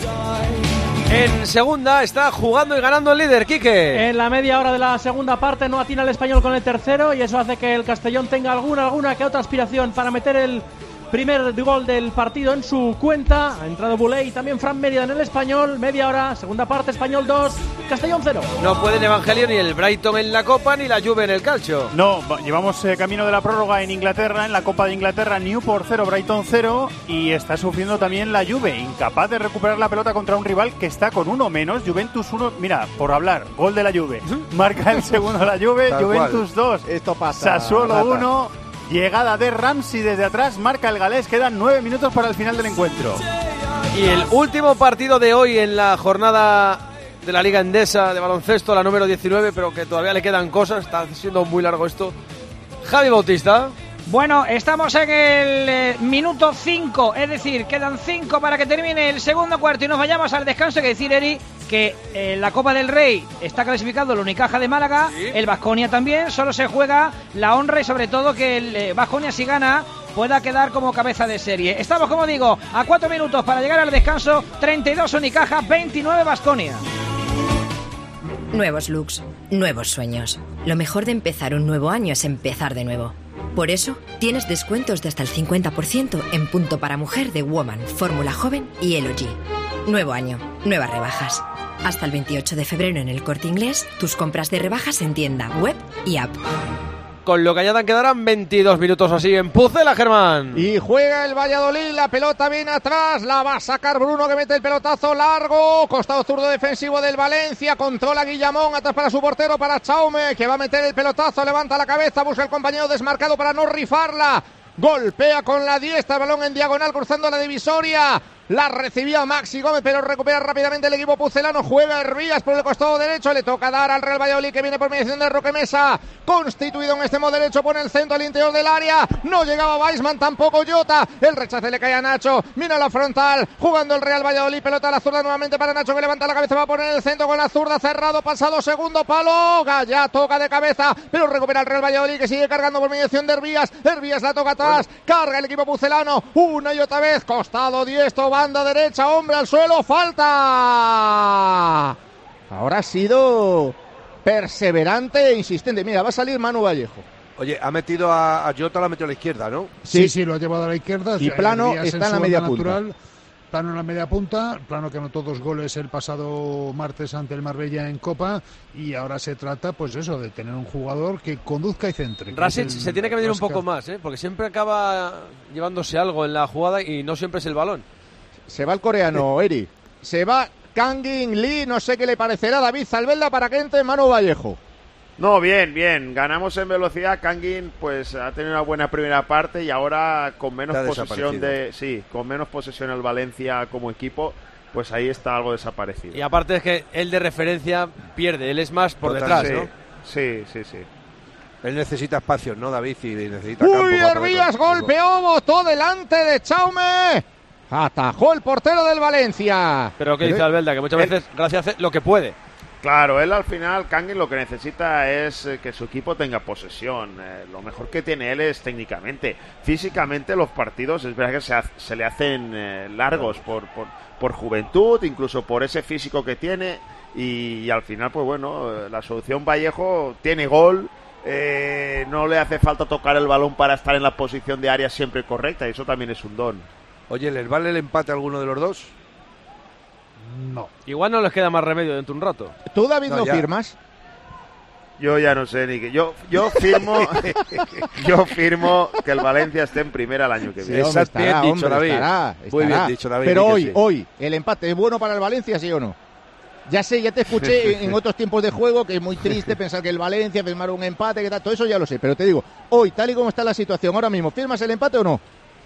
En segunda está jugando y ganando el líder, Quique. En la media hora de la segunda parte no atina el Español con el tercero y eso hace que el Castellón tenga alguna que otra aspiración para meter el primer gol del partido en su cuenta. Ha entrado Buley y también Fran Mérida en el Español. Media hora, segunda parte, Español 2, Castellón 0. No pueden Evangelio ni el Brighton en la Copa ni la Juve en el calcio. No, llevamos camino de la prórroga en Inglaterra, en la Copa de Inglaterra, Newport 0, Brighton 0, y está sufriendo también la Juve, incapaz de recuperar la pelota contra un rival que está con uno menos, Juventus 1, mira, por hablar, gol de la Juve, marca el segundo la Juve, Juventus 2, esto pasa, Sassuolo 1, llegada de Ramsey desde atrás, marca el galés, quedan 9 minutos para el final del encuentro. Y el último partido de hoy en la jornada de la Liga Endesa de baloncesto, la número 19, pero que todavía le quedan cosas, está siendo muy largo esto. Javi Bautista. Bueno, estamos en el minuto 5, es decir, quedan 5 para que termine el segundo cuarto y nos vayamos al descanso. Hay que decir, Eri, que la Copa del Rey está clasificado el Unicaja de Málaga, ¿sí? El Baskonia también, solo se juega la honra y sobre todo que el Baskonia, si gana, pueda quedar como cabeza de serie. Estamos, como digo, a 4 minutos para llegar al descanso. 32 Unicaja, 29 Baskonia. Nuevos looks, nuevos sueños. Lo mejor de empezar un nuevo año es empezar de nuevo. Por eso, tienes descuentos de hasta el 50% en punto para mujer de Woman, Fórmula Joven y LG. Nuevo año, nuevas rebajas. Hasta el 28 de febrero en el Corte Inglés, tus compras de rebajas en tienda, web y app. Con lo que añadan quedarán 22 minutos así en Pucela, Germán. Y juega el Valladolid, la pelota viene atrás, la va a sacar Bruno que mete el pelotazo largo, costado zurdo defensivo del Valencia, controla Guillamón, atrás para su portero, para Chaume, que va a meter el pelotazo, levanta la cabeza, busca el compañero desmarcado para no rifarla, golpea con la diestra, el balón en diagonal cruzando la divisoria. La recibía Maxi Gómez, pero recupera rápidamente el equipo pucelano. Juega Hervías por el costado derecho. Le toca dar al Real Valladolid, que viene por mediación de Roque Mesa. Constituido en extremo derecho, pone el centro al interior del área. No llegaba Weisman, tampoco Jota. El rechace le cae a Nacho. Mira la frontal. Jugando el Real Valladolid. Pelota a la zurda nuevamente para Nacho, que levanta la cabeza. Va a poner el centro con la zurda. Cerrado, pasado, segundo palo. Gaya toca de cabeza, pero recupera el Real Valladolid, que sigue cargando por mediación de Hervías. Hervías la toca atrás. Carga el equipo pucelano. Una y otra vez. Costado diestro. Banda derecha, hombre al suelo, falta. Ahora ha sido perseverante e insistente. Mira, va a salir Manu Vallejo. Oye, ha metido a Jota, lo ha metido a la izquierda, ¿no? Sí, lo ha llevado a la izquierda. Y Plano está en la media punta. Plano en la media punta, Plano que anotó 2 goles el pasado martes ante el Marbella en Copa, y ahora se trata, pues eso, de tener un jugador que conduzca y centre. Rasic se tiene que medir un poco más, porque siempre acaba llevándose algo en la jugada y no siempre es el balón. Se va el coreano, Eri. Se va Kangin Lee, no sé qué le parecerá David Zalbelda para que entre Manu Vallejo. No, bien. Ganamos en velocidad. Kangin pues ha tenido una buena primera parte y ahora con menos posesión con menos posesión el Valencia como equipo, pues ahí está algo desaparecido. Y aparte es que él de referencia pierde, él es más por detrás, ¿no? Sí. Él necesita espacio, ¿no, David? Y necesita campo. Uy, Hervías golpeó, botó delante de Chaume. Atajó el portero del Valencia. Pero que dice Albelda, que muchas veces Gracia hace lo que puede. Claro, él al final, Kangin, lo que necesita es que su equipo tenga posesión. Lo mejor que tiene él es técnicamente. Físicamente los partidos es verdad que se le hacen largos por juventud, incluso por ese físico que tiene. Y al final, pues bueno, la solución Vallejo tiene gol. No le hace falta tocar el balón para estar en la posición de área siempre correcta, y eso también es un don. Oye, ¿les vale el empate a alguno de los dos? No. Igual no les queda más remedio dentro de un rato. ¿Tú, David, no firmas? Yo ya no sé ni que yo firmo yo firmo que el Valencia esté en primera el año que viene. Sí, estará, bien dicho, David. Estará. Muy bien dicho, David. Pero hoy, ¿el empate es bueno para el Valencia, sí o no? Ya sé, ya te escuché en otros tiempos de juego que es muy triste pensar que el Valencia firmar un empate, que tal, todo eso ya lo sé, pero te digo, hoy, tal y como está la situación ahora mismo, ¿firmas el empate o no?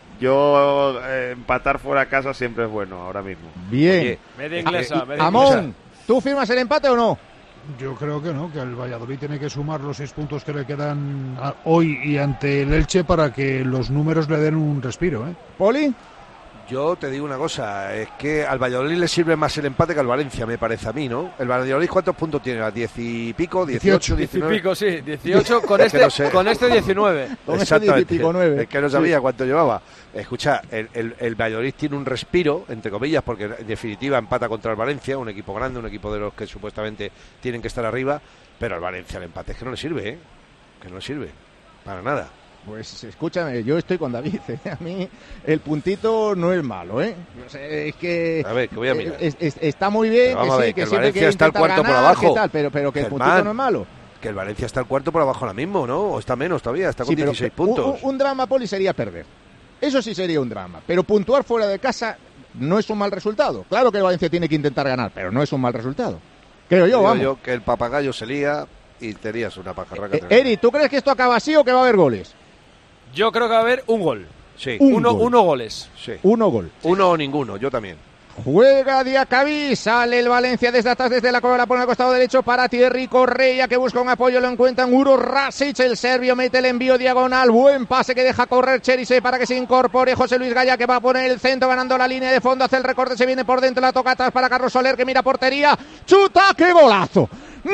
Yo empatar fuera de casa siempre es bueno, ahora mismo. Bien. Oye, media inglesa. Amón, ¿tú firmas el empate o no? Yo creo que no, que el Valladolid tiene que sumar los 6 puntos que le quedan hoy y ante el Elche para que los números le den un respiro, ¿eh? ¿Poli? Yo te digo una cosa, es que al Valladolid le sirve más el empate que al Valencia, me parece a mí, ¿no? ¿El Valladolid cuántos puntos tiene? ¿A 10 y pico? ¿18, 19? 10 y pico, sí, 18 con este, no sé. Con este 19. Con este 10 y pico 9. Es que no sabía cuánto llevaba. Escucha, el Valladolid tiene un respiro, entre comillas, porque en definitiva empata contra el Valencia, un equipo grande, un equipo de los que supuestamente tienen que estar arriba, pero al Valencia el empate es que no le sirve, ¿eh? Que no le sirve, para nada. Pues escúchame, yo estoy con David, ¿eh? A mí el puntito no es malo, ¿eh? No sé, es que... A ver, que voy a mirar. Está muy bien, que sí, que siempre que está el cuarto ganar, por abajo. Tal, pero que el puntito no es malo. Que el Valencia está el cuarto por abajo ahora mismo, ¿no? O está menos todavía, está con 16 puntos. Un drama, Poli, sería perder. Eso sí sería un drama. Pero puntuar fuera de casa no es un mal resultado. Claro que el Valencia tiene que intentar ganar, pero no es un mal resultado. Creo yo, vamos. Yo que el papagayo se lía y te lías una pajarraca. Eri, ¿tú crees que esto acaba así o que va a haber goles? Yo creo que va a haber un gol. Sí. Uno goles. Sí. Uno gol. Uno o ninguno, yo también. Juega Diacabí, sale el Valencia desde atrás, desde la corona, pone al costado derecho para Thierry Correia, que busca un apoyo, lo encuentra en Uros Rasic, el serbio mete el envío diagonal, buen pase que deja correr Cherise para que se incorpore José Luis Gaya, que va a poner el centro, ganando la línea de fondo, hace el recorte, se viene por dentro, la toca atrás para Carlos Soler, que mira portería, chuta, ¡qué golazo!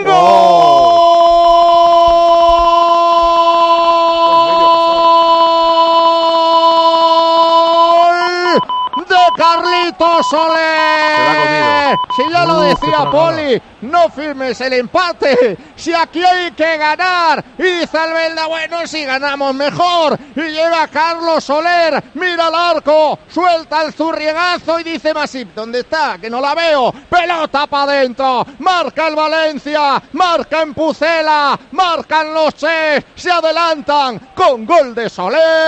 Carlitos Soler. Si ya lo decía Poli, no firmes el empate. Si aquí hay que ganar. Y dice Albelda, bueno, si ganamos mejor. Y llega Carlos Soler, mira al arco, suelta el zurriegazo y dice Masip, ¿dónde está? Que no la veo. Pelota para adentro. Marca el Valencia, marca en Pucela, marcan los Che, se adelantan con gol de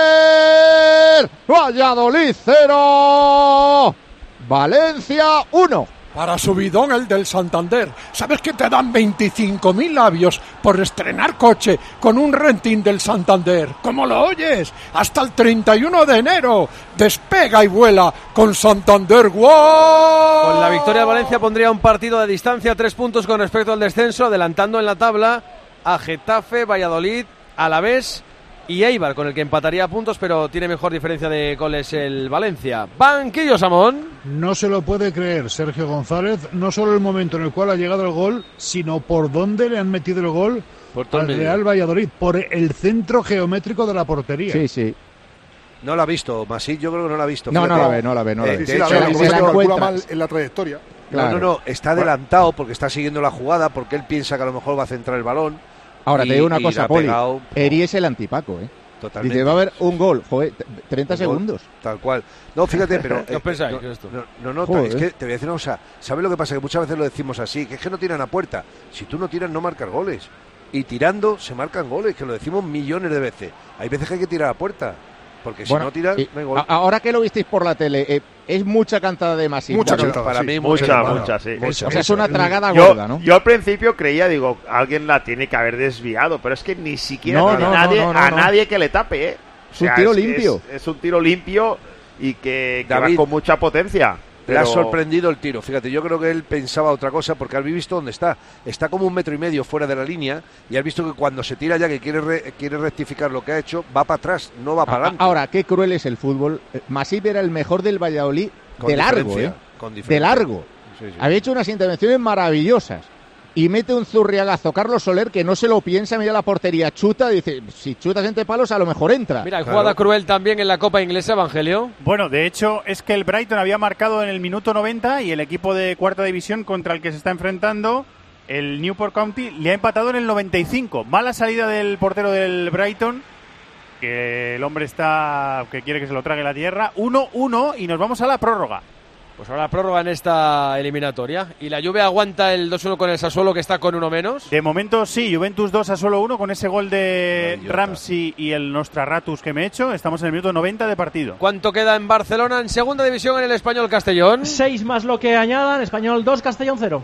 Soler. Valladolid 0. Valencia 1. Para subidón el del Santander. ¿Sabes que te dan 25.000 labios por estrenar coche con un renting del Santander? ¿Cómo lo oyes? Hasta el 31 de enero. Despega y vuela con Santander World. Con la victoria de Valencia pondría un partido de distancia, 3 puntos con respecto al descenso, adelantando en la tabla a Getafe, Valladolid, Alavés y Eibar, con el que empataría a puntos, pero tiene mejor diferencia de goles el Valencia. Banquillo, Samón. No se lo puede creer Sergio González, no solo el momento en el cual ha llegado el gol, sino por dónde le han metido el gol al Real Valladolid, por el centro geométrico de la portería. Sí, sí. No la ha visto, Masí, yo creo que no la ha visto. No la ve. Sí, la calcula mal en la trayectoria. Claro. No, está adelantado porque está siguiendo la jugada, porque él piensa que a lo mejor va a centrar el balón. Ahora te digo una cosa, Poli, Eri es el antipaco, ¿eh? Totalmente. Dice, va a haber un gol, joder, 30 segundos. Tal cual. No, fíjate, pero... ¿Qué os pensáis de esto? No, es que te voy a decir una cosa. ¿Sabes lo que pasa? Que muchas veces lo decimos así, que es que no tiran a puerta. Si tú no tiras, no marcas goles. Y tirando, se marcan goles, que lo decimos millones de veces. Hay veces que hay que tirar a puerta. Porque si no tiras, no hay gol. Ahora que lo visteis por la tele, es mucha cantada de Masip. Mucha cantada, para mí, mucha, sí. O sea, es una tragada gorda, ¿no? Yo al principio creía, digo, alguien la tiene que haber desviado, pero es que ni siquiera tiene nadie que le tape, ¿eh? Es un tiro limpio. Es un tiro limpio y que va con mucha potencia. Le ha sorprendido el tiro, fíjate, yo creo que él pensaba otra cosa porque has visto dónde está como 1,5 metros fuera de la línea y has visto que cuando se tira ya que quiere rectificar lo que ha hecho, va para atrás, no va para adelante. Ahora, qué cruel es el fútbol. Masip era el mejor del Valladolid de largo, ¿eh? Con de largo. Sí. Había hecho unas intervenciones maravillosas y mete un zurriagazo Carlos Soler que no se lo piensa, mira la portería, chuta, dice, si chutas entre palos a lo mejor entra. Mira, jugada cruel también en la Copa Inglesa, Evangelio. Bueno, de hecho es que el Brighton había marcado en el minuto 90 y el equipo de cuarta división contra el que se está enfrentando, el Newport County, le ha empatado en el 95. Mala salida del portero del Brighton, que el hombre está que quiere que se lo trague la tierra. 1-1 y nos vamos a la prórroga. Pues ahora prórroga en esta eliminatoria. ¿Y la Juve aguanta el 2-1 con el Sassuolo, que está con uno menos? De momento sí, Juventus 2 Sassuolo 1 con ese gol de Ramsey y el Nostraratus que me he hecho. Estamos en el minuto 90 de partido. ¿Cuánto queda en Barcelona en segunda división en el Español Castellón? 6 más lo que añadan, Español 2, Castellón 0.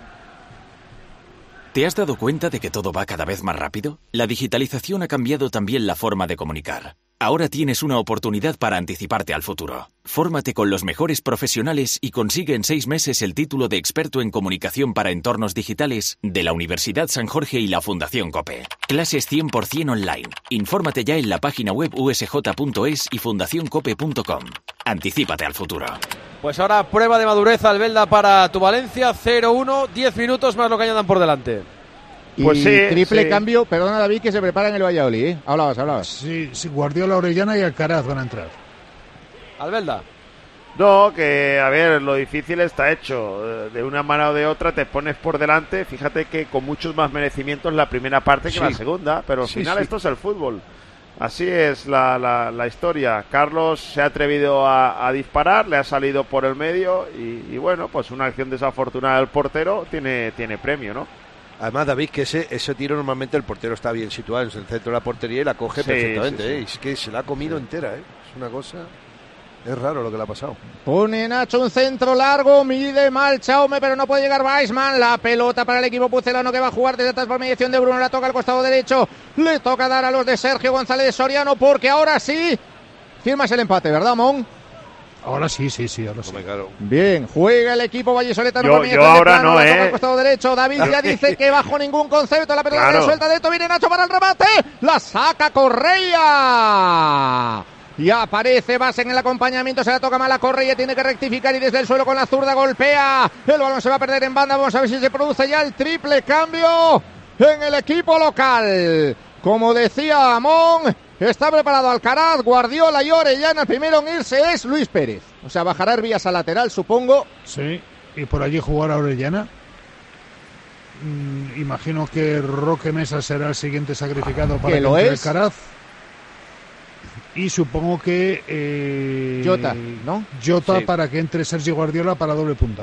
¿Te has dado cuenta de que todo va cada vez más rápido? La digitalización ha cambiado también la forma de comunicar. Ahora tienes una oportunidad para anticiparte al futuro. Fórmate con los mejores profesionales y consigue en 6 meses el título de experto en comunicación para entornos digitales de la Universidad San Jorge y la Fundación COPE. Clases 100% online. Infórmate ya en la página web usj.es y fundacioncope.com. Anticípate al futuro. Pues ahora prueba de madurez, Albelda, para tu Valencia. 0-1, 10 minutos más lo que añadan por delante. Pues sí, triple cambio, perdona David, que se prepara en el Valladolid, ¿eh? Hablabas. Sí, Guardiola, Orellana y Alcaraz van a entrar. Albelda. No, que a ver, lo difícil está hecho. De una manera o de otra te pones por delante. Fíjate que con muchos más merecimientos la primera parte que la segunda, pero al final esto es el fútbol. Así es la historia. Carlos se ha atrevido a disparar, le ha salido por el medio y bueno, pues una acción desafortunada del portero tiene premio, ¿no? Además, David, que ese tiro normalmente el portero está bien situado en el centro de la portería y la coge perfectamente. Es que se la ha comido entera, ¿eh? Es una cosa... Es raro lo que le ha pasado. Pone Nacho un centro largo, mide mal Chaume, pero no puede llegar Weissman. La pelota para el equipo pucelano que va a jugar desde atrás por mediación de Bruno. La toca al costado derecho. Le toca dar a los de Sergio González Soriano porque ahora sí firmas el empate, ¿verdad, Mon? Ahora sí, ahora sí. Claro. Bien, juega el equipo vallisoletano. Yo ahora no, toca al costado derecho. David ya dice que bajo ningún concepto. La pelota le suelta dentro. Viene Nacho para el remate. La saca Correia. Y aparece Bas en el acompañamiento. Se la toca mal a Correia. Tiene que rectificar y desde el suelo con la zurda golpea. El balón se va a perder en banda. Vamos a ver si se produce ya el triple cambio en el equipo local. Como decía Amón, está preparado Alcaraz, Guardiola y Orellana. El primero en irse es Luis Pérez. O sea, bajará Herbías a lateral, supongo. Sí, y por allí jugará Orellana. Imagino que Roque Mesa será el siguiente sacrificado para que entre Alcaraz. Y supongo que... Jota, ¿no? Jota para que entre Sergio Guardiola para doble punta.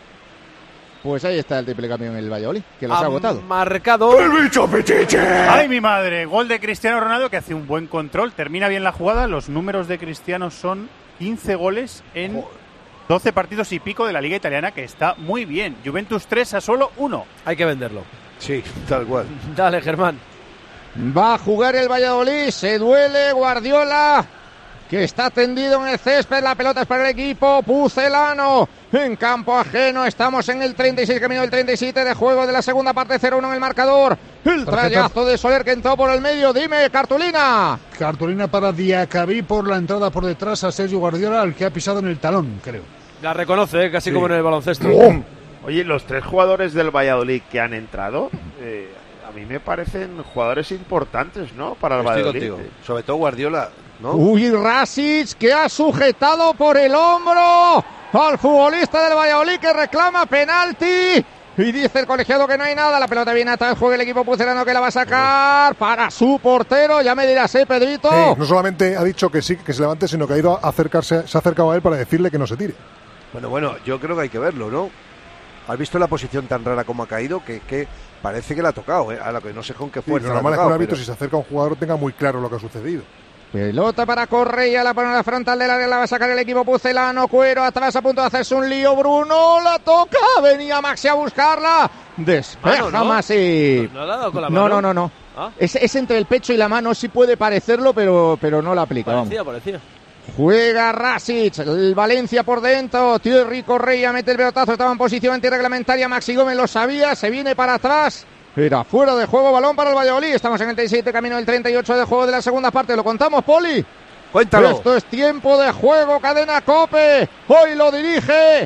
Pues ahí está el triple cambio en el Valladolid, que los ha agotado. Marcado el bicho Pichichi. ¡Ay, mi madre! Gol de Cristiano Ronaldo, que hace un buen control, termina bien la jugada. Los números de Cristiano son 15 goles en 12 partidos y pico de la Liga Italiana, que está muy bien. Juventus 3 Sassuolo 1. Hay que venderlo. Sí, tal cual. Dale, Germán. Va a jugar el Valladolid, se duele Guardiola, que está tendido en el césped. La pelota es para el equipo pucelano en campo ajeno. Estamos en el 36, camino del 37 de juego de la segunda parte. 0-1 en el marcador. El trayazo de Soler que entró por el medio. Dime, cartulina. Cartulina para Diacabí por la entrada por detrás a Sergio Guardiola, al que ha pisado en el talón, creo. La reconoce, casi como en el baloncesto. Oye, los 3 jugadores del Valladolid que han entrado, a mí me parecen jugadores importantes, ¿no? Para el Valladolid. Sobre todo Guardiola, ¿no? Uy, Rasic, que ha sujetado por el hombro al futbolista del Valladolid, que reclama penalti. Y dice el colegiado que no hay nada. La pelota viene atrás, juega el equipo pucelano, que la va a sacar para su portero. Ya me dirás, Pedrito. No solamente ha dicho que sí, que se levante, sino que ha ido a acercarse, se ha acercado a él para decirle que no se tire. Bueno, yo creo que hay que verlo, ¿no? ¿Has visto la posición tan rara como ha caído? Que parece que la ha tocado, ¿eh? A lo que no sé con qué fuerza. Lo normal es que un árbitro, si se acerca a un jugador, tenga muy claro lo que ha sucedido. Pelota para Correia, la pone a la frontal del área, la va a sacar el equipo pucelano. Cuero atrás, a punto de hacerse un lío. Bruno la toca, venía Maxi a buscarla. Despeja Maxi. ¿No le ha dado con la mano? No. ¿Ah? Es entre el pecho y la mano, sí puede parecerlo, pero no la aplica. Parecía. Juega Rasic, el Valencia por dentro. Thierry Correia mete el pelotazo, estaba en posición antirreglamentaria. Maxi Gómez lo sabía, se viene para atrás. Era fuera de juego, balón para el Valladolid. Estamos en el 37, camino del 38 de juego de la segunda parte. ¿Lo contamos, Poli? Cuéntalo. Esto es tiempo de juego, cadena COPE. Hoy lo dirige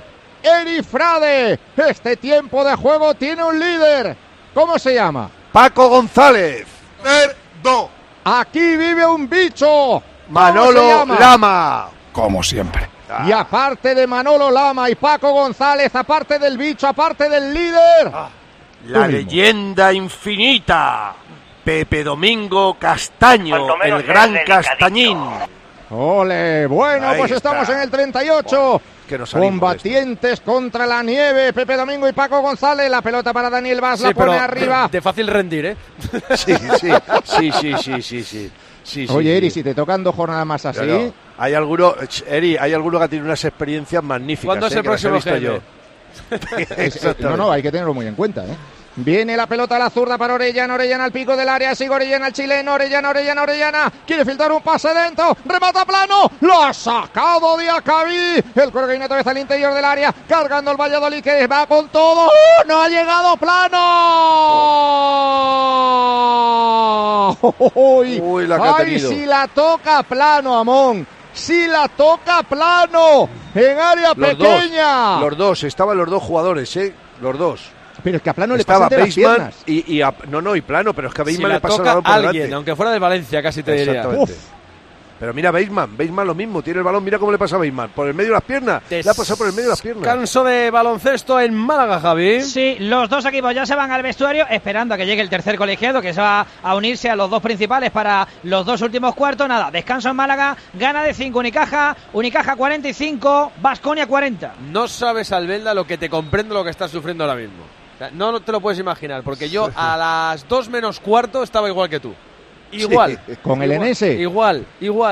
Eri Frade. Este tiempo de juego tiene un líder. ¿Cómo se llama? Paco González. Aquí vive un bicho. Manolo Lama. Como siempre. Y aparte de Manolo Lama y Paco González, aparte del bicho, aparte del líder, la leyenda infinita, Pepe Domingo Castaño, el gran Castañín. ¡Ole! Bueno, Ahí pues estamos está. en el 38. Combatientes contra la nieve, Pepe Domingo y Paco González. La pelota para Daniel Vaz, la pone arriba. De fácil rendir, ¿eh? Sí. Oye, Eri, si te tocan 2 jornadas más así... Pero hay alguno, Eri, hay alguno que tiene unas experiencias magníficas. ¿Cuándo es el próximo yo? No, hay que tenerlo muy en cuenta, ¿eh? Viene la pelota a la zurda para Orellana, Orellana al pico del área, sigue Orellana al chileno, Orellana, quiere filtrar un pase dentro, remata plano, lo ha sacado Diacabí, el Corgueño otra vez al interior del área, cargando el Valladolid que va con todo, no ha llegado plano. Uy, la que ha tenido. Si la toca plano, Amón. Si la toca plano en área pequeña. Los dos, estaban los dos jugadores, los dos. Pero es que a Plano le pasa entre las piernas. Y Plano, pero es que a Beisman si le pasa toca el balón por alguien, delante. aunque fuera del Valencia, casi te diría. Pero mira Beisman lo mismo, tiene el balón, mira cómo le pasa a Beisman, por el medio de las piernas, le ha pasado por el medio de las piernas. Descanso de baloncesto en Málaga, Javi. Sí, los dos equipos ya se van al vestuario esperando a que llegue el tercer colegiado que se va a unirse a los dos principales para los 2 últimos cuartos. Nada, descanso en Málaga, gana de 5 Unicaja 45, Baskonia 40. No sabes, Albelda, lo que te comprendo lo que estás sufriendo ahora mismo. O sea, no te lo puedes imaginar, porque yo a las 2 menos cuarto estaba igual que tú. Igual. Sí, con el Enese. Igual.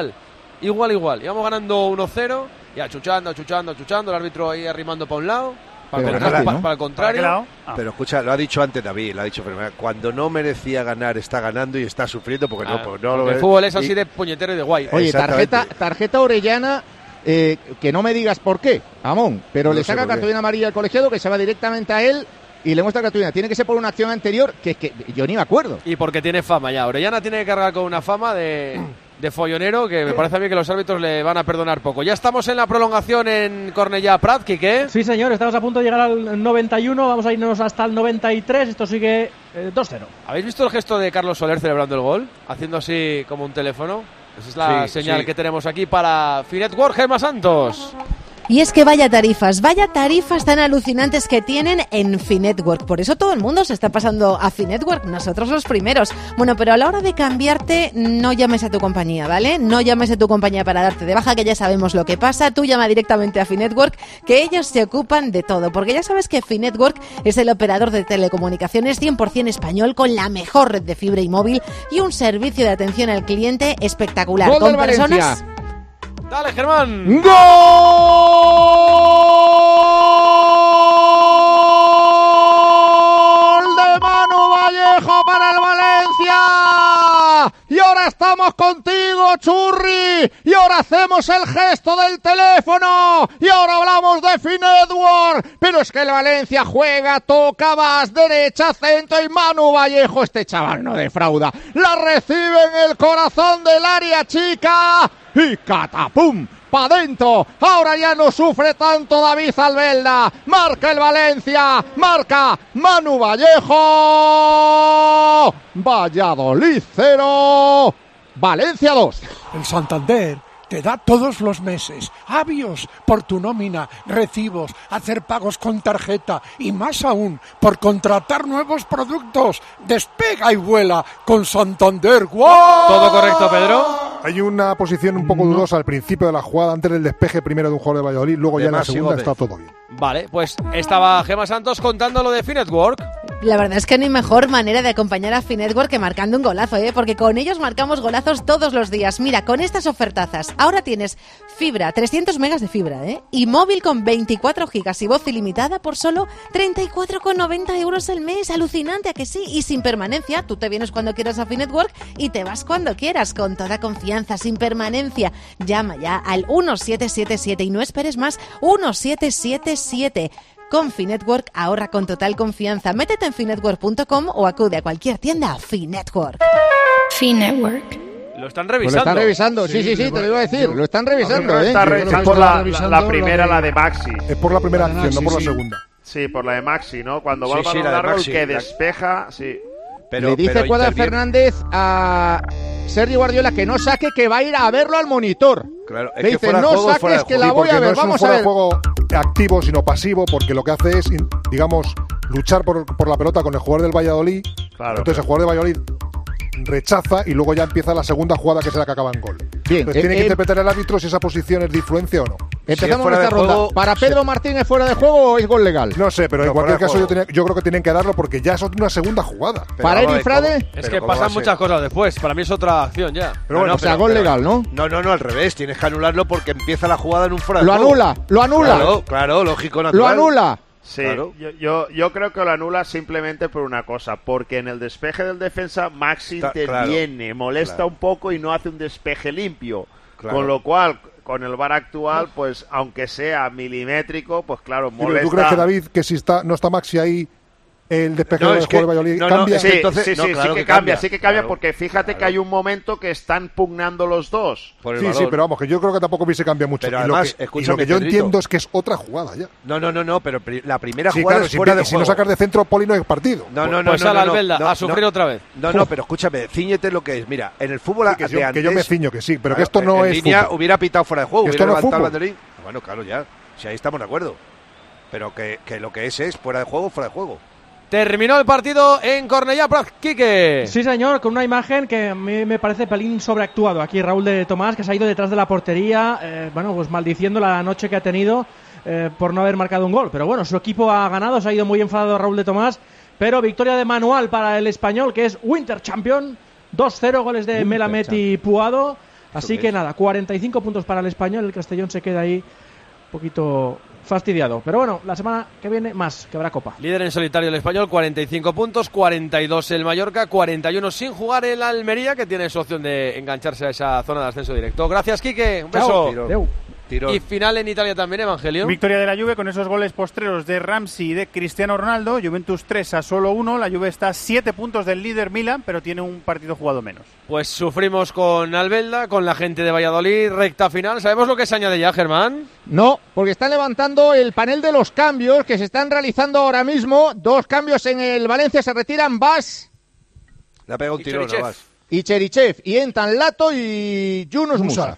Íbamos ganando 1-0 y achuchando, el árbitro ahí arrimando para un lado, para el contrario. Pero escucha, lo ha dicho antes David, cuando no merecía ganar está ganando y está sufriendo porque no lo el ve. fútbol es así de puñetero y de guay. Oye, tarjeta Orellana, que no me digas por qué, Amón, pero le saca cartulina amarilla al colegiado que se va directamente a él. Y le muestra cartulina. Tiene que ser por una acción anterior que yo ni me acuerdo. Y porque tiene fama ya. Orellana tiene que cargar con una fama de follonero que me parece a mí que los árbitros le van a perdonar poco. Ya estamos en la prolongación en Cornellà Prat, Quique. Sí, señor. Estamos a punto de llegar al 91. Vamos a irnos hasta el 93. Esto sigue 2-0. ¿Habéis visto el gesto de Carlos Soler celebrando el gol? Haciendo así como un teléfono. Esa es la señal que tenemos aquí para Finetwork, Gemma Santos. Y es que vaya tarifas tan alucinantes que tienen en Finetwork. Por eso todo el mundo se está pasando a Finetwork, nosotros los primeros. Bueno, pero a la hora de cambiarte, no llames a tu compañía, ¿vale? No llames a tu compañía para darte de baja, que ya sabemos lo que pasa. Tú llama directamente a Finetwork, que ellos se ocupan de todo. Porque ya sabes que Finetwork es el operador de telecomunicaciones 100% español, con la mejor red de fibra y móvil y un servicio de atención al cliente espectacular. Gol con del personas... Valencia. Dale, Germán. ¡Gol de Manu Vallejo para el Valencia! Y ahora estamos contigo, Churri. Y ahora hacemos el gesto del teléfono. Y ahora hablamos de Finetwork. Pero es que el Valencia juega, toca, vas, derecha, centro y Manu Vallejo. Este chaval no defrauda. La recibe en el corazón del área chica. Y catapum, pa' dentro. Ahora ya no sufre tanto David Albelda. Marca el Valencia, marca Manu Vallejo. Valladolid 0, Valencia 2. El Santander te da todos los meses avios por tu nómina, recibos, hacer pagos con tarjeta y más aún por contratar nuevos productos. Despega y vuela con Santander. ¡Wow! ¿Todo correcto, Pedro? Hay una posición un poco dudosa al principio de la jugada, antes del despeje primero de un jugador de Valladolid, luego ya en la segunda está todo bien. Vale, pues estaba Gemma Santos contando lo de Finetwork. La verdad es que no hay mejor manera de acompañar a Finetwork que marcando un golazo, porque con ellos marcamos golazos todos los días. Mira, con estas ofertazas, ahora tienes fibra, 300 megas de fibra, y móvil con 24 gigas y voz ilimitada por solo 34,90 euros al mes. Alucinante, ¿a que sí? Y sin permanencia, tú te vienes cuando quieras a Finetwork y te vas cuando quieras, con toda confianza, sin permanencia. Llama ya al 1777 y no esperes más, 1777. Con Finetwork ahorra con total confianza. Métete en finetwork.com o acude a cualquier tienda Finetwork. Finetwork. Lo están Pues revisando. lo están revisando, sí, te lo iba a decir. Lo están revisando, Está revisando la primera, la de Maxi. Es por la primera acción, no por la segunda. Sí, por la de Maxi, ¿no? Cuando va Sí, el balón la de largo, Maxi, el que despeja, sí. Le dice Cuadra Fernández a Sergio Guardiola que no saque, que va a ir a verlo al monitor. Claro, es le que dice, fuera de no juego, fuera saques, de que la juego. voy a ver. No Vamos es un a ver. fuera de juego activo, sino pasivo, porque lo que hace es, digamos, luchar por la pelota con el jugador del Valladolid. Claro, Entonces el jugador del Valladolid rechaza y luego ya empieza la segunda jugada, que es la que acaba en gol. Bien, Entonces tiene que interpretar el árbitro si esa posición es de influencia o no. Empezamos nuestra ronda. ¿Para Pedro Martínez fuera de juego o es gol legal? No sé, pero en cualquier caso yo creo que tienen que darlo porque ya es una segunda jugada. ¿Para Eri Frade? Es que pasan muchas cosas después. Para mí es otra acción ya. Pero bueno, o sea, gol legal, ¿no? No, al revés. Tienes que anularlo porque empieza la jugada en un fuera de Lo juego. anula. Claro, lógico, natural. Lo anula. Sí, claro. yo creo que lo anula simplemente por una cosa, porque en el despeje del defensa Maxi interviene, molesta un poco y no hace un despeje limpio, con lo cual con el VAR actual, pues aunque sea milimétrico, pues claro, molesta. ¿Tú crees que David, que si no está Maxi ahí, el despeje del juego de Valladolid cambia? Sí, claro que cambia, porque fíjate que hay un momento que están pugnando los dos. Sí, pero vamos, que yo creo que tampoco hubiese cambiado mucho. Pero y además, lo que yo entiendo es que es otra jugada ya. No, pero la primera Sí, jugada claro, es fuera de si juego. no sacas de centro, Poli, no hay partido. Pues a la Albelda, a sufrir otra vez. No, pero escúchame, cíñete lo que es. Mira, en el fútbol que antes, yo me ciño, que sí, pero que esto no en es línea fútbol. hubiera pitado fuera de juego, Esto hubiera no es levantado el fútbol. banderín. Bueno, claro, ya. Si ahí estamos de acuerdo. Pero que lo que es fuera de juego. Terminó el partido en Cornellá, Quique. Sí, señor, con una imagen que a mí me parece pelín sobreactuado. Aquí Raúl de Tomás, que se ha ido detrás de la portería, pues maldiciendo la noche que ha tenido por no haber marcado un gol. Pero bueno, su equipo ha ganado, se ha ido muy enfadado Raúl de Tomás, pero victoria de manual para el Español, que es Winter Champion. 2-0, goles de Melamed y Puado. Así que nada, 45 puntos para el Español. El Castellón se queda ahí un poquito fastidiado. Pero bueno, la semana que viene más, que habrá Copa. Líder en solitario el Español, 45 puntos, 42 el Mallorca, 41 sin jugar el Almería, que tiene su opción de engancharse a esa zona de ascenso directo. Gracias, Quique. Un beso. Y final en Italia también, Evangelio. Victoria de la Juve con esos goles postreros de Ramsey y de Cristiano Ronaldo. Juventus 3 a solo 1. La Juve está a 7 puntos del líder Milan, pero tiene un partido jugado menos. Pues sufrimos con Albelda, con la gente de Valladolid, recta final. ¿Sabemos lo que se añade ya, Germán? No, porque están levantando el panel de los cambios que se están realizando ahora mismo. 2 cambios en el Valencia, se retiran Bas. Le ha pegado un tirón a Bas. Y Cherichev, y entran Lato y Yunus Musa.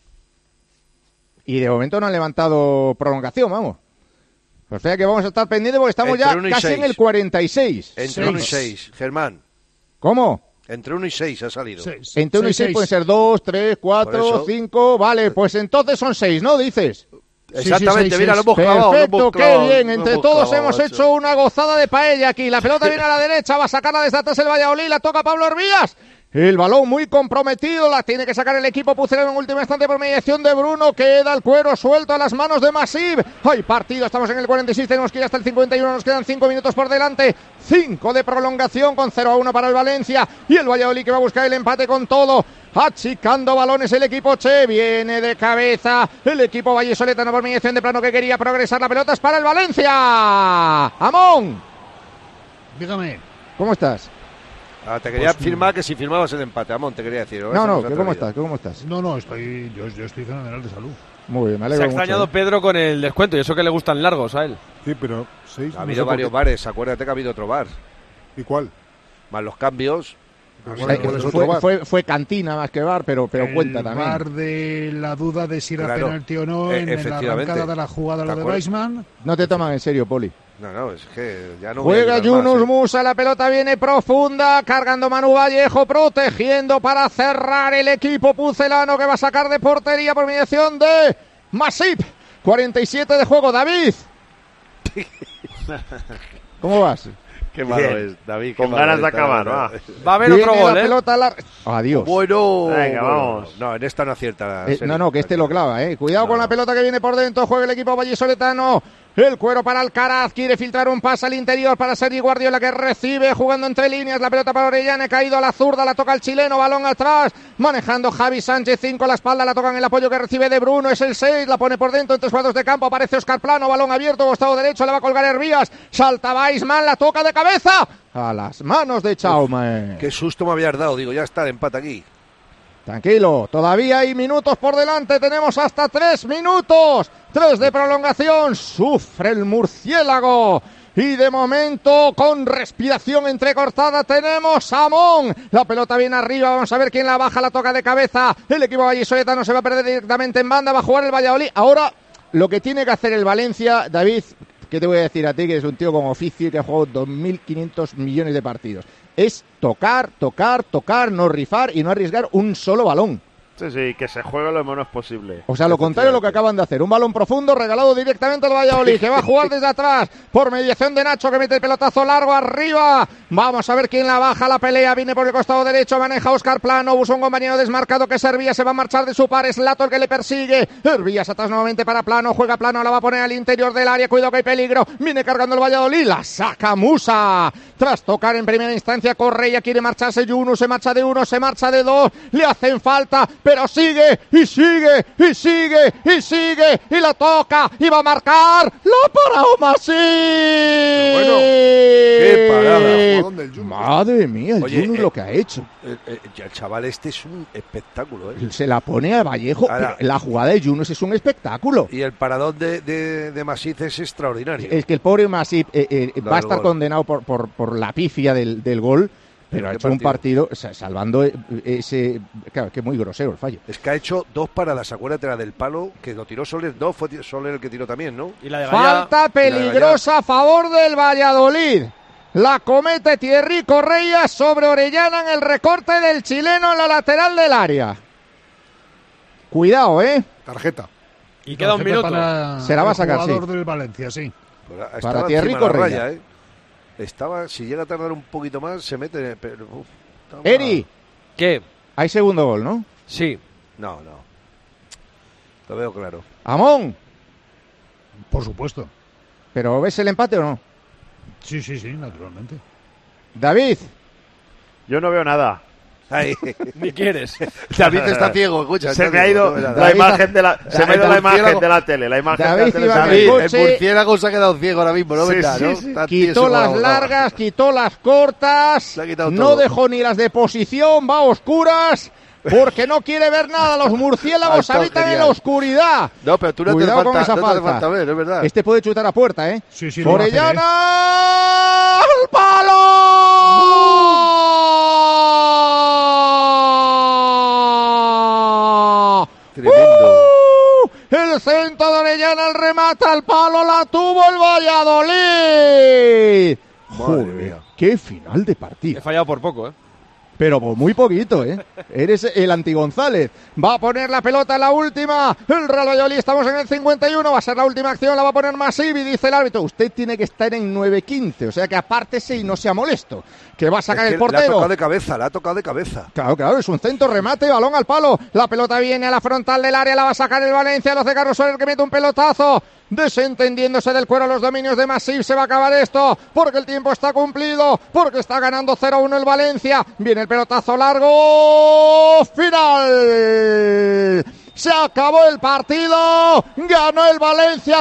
Y de momento no han levantado prolongación, vamos. Pues fíjate que vamos a estar pendientes porque estamos ya casi 6. En el 46. Entre 1 y 6, Germán. ¿Cómo? Entre 1 y 6 ha salido. 6. Entre 1 y 6 pueden ser 2, 3, 4, 5. Vale, pues entonces son 6, ¿no? Dices. Exactamente, sí, mira, lo hemos clavado. Perfecto, qué bien. Entre todos hemos hecho una gozada de paella aquí. La pelota viene a la derecha, va a sacarla desde atrás el Valladolid, la toca Pablo Hervías. El balón muy comprometido, la tiene que sacar el equipo pucelano en último instante por mediación de Bruno. Queda el cuero suelto a las manos de Masip. Hay partido, estamos en el 46, tenemos que ir hasta el 51, nos quedan 5 minutos por delante. 5 de prolongación con 0-1 para el Valencia. Y el Valladolid que va a buscar el empate con todo. Achicando balones el equipo Che, viene de cabeza el equipo vallesoletano por mediación de Plano que quería progresar. La pelota es para el Valencia. Amón. Dígame. ¿Cómo estás? Te quería firmar que si firmabas el empate, Amón, te quería decir. No, ¿cómo estás? ¿Cómo estás? No, yo estoy fenomenal de salud. Muy bien, me alegro mucho. Se ha extrañado Pedro con el descuento, y eso que le gustan largos a él. Sí, pero 6. Ha habido varios bares, acuérdate que ha habido otro bar. ¿Y cuál? Más los cambios. Fue cantina más que bar, pero cuenta también. El bar de la duda de si era penalti o no en la arrancada de la jugada lo de Weisman. No te toman en serio, Poli. No, es que ya no. Juega Yunus Musa, la pelota viene profunda, cargando Manu Vallejo, protegiendo para cerrar el equipo pucelano que va a sacar de portería por mediación de Masip. 47 de juego, David. ¿Cómo vas? Qué malo es, David. Con ganas de acabar, va. Va a haber otro gol, ¿eh? Adiós. Bueno. Venga, vamos. No, en esta no acierta. Que este lo clava, Cuidado con la pelota que viene por dentro. Juega el equipo vallisoletano. El cuero para Alcaraz. Quiere filtrar un pase al interior para Sergi Guardiola, que recibe jugando entre líneas. La pelota para Orellana. Caído a la zurda. La toca el chileno. Balón atrás. Manejando Javi Sánchez. 5 a la espalda. La tocan el apoyo que recibe de Bruno. Es el 6. La pone por dentro. En 3 cuadros de campo. Aparece Óscar Plano. Balón abierto. Costado derecho. Le va a colgar Hervías. Salta Weisman. La toca de cabeza. A las manos de Chaume. Qué susto me habías dado. Digo, ya está el empate aquí. Tranquilo, todavía hay minutos por delante, tenemos hasta 3 minutos, 3 de prolongación, sufre el murciélago. Y de momento, con respiración entrecortada, tenemos a Amón. La pelota viene arriba, vamos a ver quién la baja, la toca de cabeza. El equipo vallisoletano se va a perder directamente en banda, va a jugar el Valladolid. Ahora, lo que tiene que hacer el Valencia, David, ¿qué te voy a decir a ti, que eres un tío con oficio y que ha jugado 2.500 millones de partidos? Es tocar, no rifar y no arriesgar un solo balón. Sí, que se juegue lo menos posible. O sea, lo contrario de lo que acaban de hacer. Un balón profundo regalado directamente al Valladolid, que va a jugar desde atrás por mediación de Nacho, que mete el pelotazo largo arriba. Vamos a ver quién la baja, la pelea. Viene por el costado derecho, maneja Óscar Plano. Busca un compañero desmarcado que es Hervías, se va a marchar de su par. Es Lato el que le persigue. Hervías atrás nuevamente para Plano. Juega Plano, la va a poner al interior del área. Cuidado que hay peligro. Viene cargando el Valladolid. La saca Musa. Tras tocar en primera instancia, Correia quiere marcharse. Yunus se marcha de 1, se marcha de 2. Le hacen falta, pero sigue y sigue y sigue y sigue y la toca y va a marcar. ¡La paró Masip! Bueno, qué parada. Del Yunus. Madre mía, el Yunus lo que ha hecho. El chaval este es un espectáculo. Se la pone a Vallejo. Ahora, la jugada de Yunus es un espectáculo. Y el paradón de Masip es extraordinario. Es que el pobre Masip va a estar condenado por la pifia del gol. Pero ha hecho un partido salvando ese... Claro, que es muy grosero el fallo. Es que ha hecho 2 paradas, acuérdate, la del palo, que lo tiró Soler, 2, fue Soler el que tiró también, ¿no? Y la de falta peligrosa a favor del Valladolid. La comete Thierry Correia sobre Orellana en el recorte del chileno en la lateral del área. Cuidado, Tarjeta. Y queda un minuto. Se la va a sacar, sí. Jugador del Valencia, sí. Para Thierry Correia. Raya, si llega a tardar un poquito más, se mete... Pero, Eri, ¿qué? Hay segundo gol, ¿no? Sí. No. Lo veo claro. Amón. Por supuesto. ¿Pero ves el empate o no? Sí, naturalmente. David. Yo no veo nada. Ni quieres. David está ciego, escucha. Se me ha ido la imagen de la tele. La imagen David de la tele. El murciélago se ha quedado ciego ahora mismo, ¿no? Sí. Quitó las largas, quitó las cortas, no dejó ni las de posición, va a oscuras, porque no quiere ver nada. Los murciélagos habitan en la oscuridad. No, pero tú no te falta ver, es verdad. Este puede chutar a puerta, ¿eh? Sí. Orellana, ¡al palo! Tremendo. El centro de Orellana, el remate al palo, la tuvo el Valladolid. Madre mía. Qué final de partido. He fallado por poco, Pero por muy poquito, Eres el anti-González. Va a poner la pelota en la última. El Real Valladolid, estamos en el 51. Va a ser la última acción, la va a poner Masip y dice el árbitro, usted tiene que estar en 9-15. O sea que apártese y no sea molesto. Que va a sacar el portero. La ha tocado de cabeza. Claro, es un centro, remate, balón al palo. La pelota viene a la frontal del área, la va a sacar el Valencia. Lo hace Carlos Soler, que mete un pelotazo. Desentendiéndose del cuero los dominios de Masip. Se va a acabar esto, porque el tiempo está cumplido, porque está ganando 0-1 el Valencia. Viene el pelotazo largo, final. Se acabó el partido, ganó el Valencia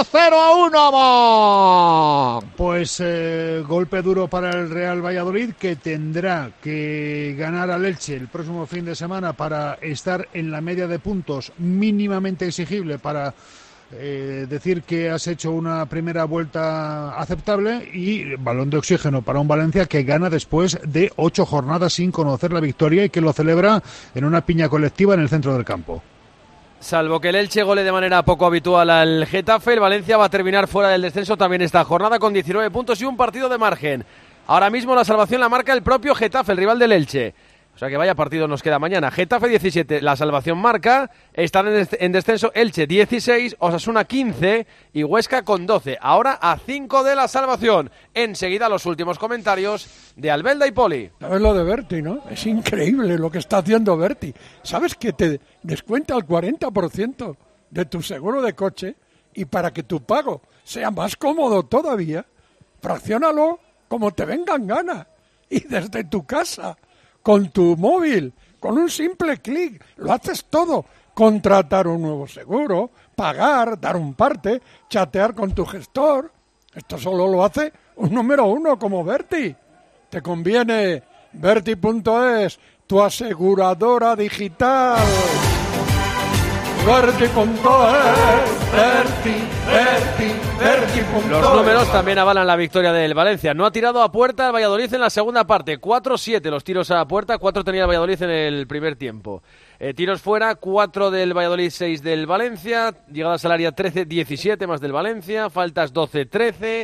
0-1. Pues golpe duro para el Real Valladolid, que tendrá que ganar al Elche el próximo fin de semana para estar en la media de puntos mínimamente exigible para decir que has hecho una primera vuelta aceptable, y balón de oxígeno para un Valencia que gana después de 8 jornadas sin conocer la victoria y que lo celebra en una piña colectiva en el centro del campo. Salvo que el Elche gole de manera poco habitual al Getafe, el Valencia va a terminar fuera del descenso también esta jornada con 19 puntos y un partido de margen. Ahora mismo la salvación la marca el propio Getafe, el rival del Elche. O sea que vaya partido nos queda mañana. Getafe 17, la salvación marca. Están en descenso Elche 16, Osasuna 15 y Huesca con 12. Ahora a 5 de la salvación. Enseguida los últimos comentarios de Albelda y Poli. ¿Sabes lo de Berti, no? Es increíble lo que está haciendo Berti. ¿Sabes que te descuenta el 40% de tu seguro de coche? Y para que tu pago sea más cómodo todavía, fracciónalo como te vengan ganas. Y desde tu casa, con tu móvil, con un simple clic, lo haces todo. Contratar un nuevo seguro, pagar, dar un parte, chatear con tu gestor. Esto solo lo hace un número uno como Berti. Te conviene Berti.es, tu aseguradora digital. Los números también avalan la victoria del Valencia. No ha tirado a puerta el Valladolid en la segunda parte. 4-7 los tiros a puerta, 4 tenía el Valladolid en el primer tiempo. Tiros fuera, 4 del Valladolid, 6 del Valencia. Llegadas al área 13-17 más del Valencia. Faltas 12-13.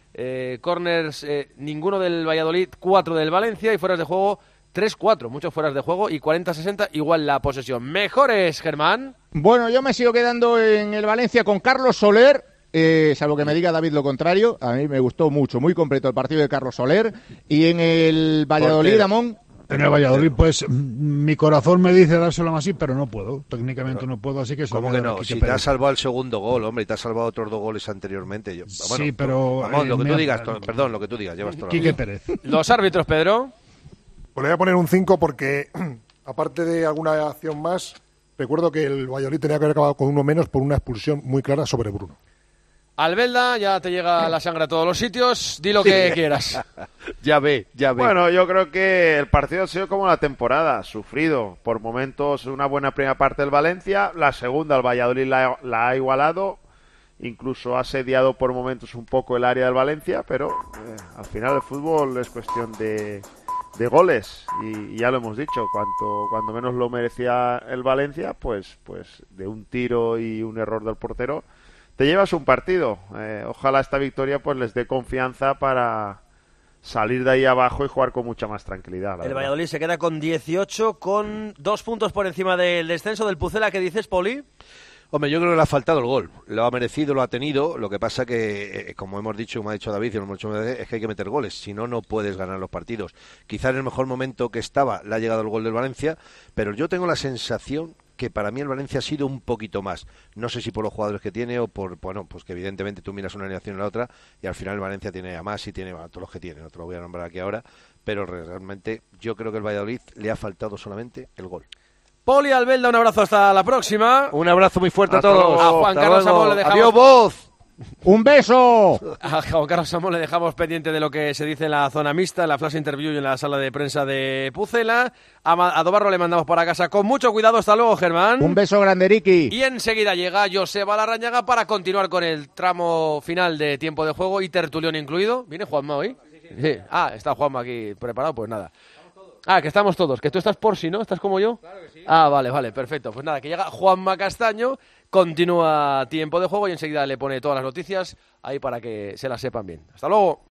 Corners, ninguno del Valladolid, 4 del Valencia. Y fueras de juego 3-4, muchos fueras de juego, y 40-60 igual la posesión. Mejores, Germán. Bueno, yo me sigo quedando en el Valencia con Carlos Soler, salvo que me diga David lo contrario. A mí me gustó mucho, muy completo el partido de Carlos Soler. Y en el Valladolid, Ramón. En el Valladolid, pues mi corazón me dice dárselo a Masip, pero no puedo, técnicamente no puedo, así que... ¿Cómo que no? Si te has salvado el segundo gol, hombre, y te has salvado otros 2 goles anteriormente. Bueno, sí, pero... Vamos, lo que tú digas, perdón, lo que tú digas, llevas todo. Quique Pérez. Los árbitros, Pedro. Pues le voy a poner un 5 porque, aparte de alguna acción más, recuerdo que el Valladolid tenía que haber acabado con uno menos por una expulsión muy clara sobre Bruno. Albelda, ya te llega la sangre a todos los sitios, di lo que quieras. Ya ve. Bueno, yo creo que el partido ha sido como la temporada, sufrido. Por momentos una buena primera parte del Valencia, la segunda el Valladolid la ha igualado, incluso ha asediado por momentos un poco el área del Valencia, pero al final el fútbol es cuestión de goles y ya lo hemos dicho, cuando menos lo merecía el Valencia, pues de un tiro y un error del portero te llevas un partido. Ojalá esta victoria pues les dé confianza para salir de ahí abajo y jugar con mucha más tranquilidad. El Valladolid se queda con 18, con 2 puntos por encima del descenso del Pucela. ¿Qué dices, Poli? Hombre, yo creo que le ha faltado el gol. Lo ha merecido, lo ha tenido. Lo que pasa que, como hemos dicho, como ha dicho David, y lo hemos dicho, es que hay que meter goles. Si no, no puedes ganar los partidos. Quizás en el mejor momento que estaba le ha llegado el gol del Valencia, pero yo tengo la sensación que para mí el Valencia ha sido un poquito más. No sé si por los jugadores que tiene o por, bueno, pues que evidentemente tú miras una alineación y la otra y al final el Valencia tiene a más y tiene a todos los que tiene. No te lo voy a nombrar aquí ahora, pero realmente yo creo que el Valladolid le ha faltado solamente el gol. Poli, Albelda, un abrazo, hasta la próxima. Un abrazo muy fuerte a todos. A Juan Carlos Amón le dejamos... ¡Adiós, voz! ¡Un beso! A Juan Carlos Amón le dejamos pendiente de lo que se dice en la zona mixta, en la flash interview y en la sala de prensa de Pucela. A Dobarro le mandamos para casa con mucho cuidado. Hasta luego, Germán. Un beso grande, Ricky. Y enseguida llega Joseba Larrañaga para continuar con el tramo final de tiempo de juego y tertulión incluido. ¿Viene Juanma hoy? Sí. Ah, está Juanma aquí preparado, pues nada. Que estamos todos, que tú estás por si, ¿no? ¿Estás como yo? Claro que sí. Vale, perfecto. Pues nada, que llega Juanma Castaño, continúa tiempo de juego y enseguida le pone todas las noticias ahí para que se las sepan bien. Hasta luego.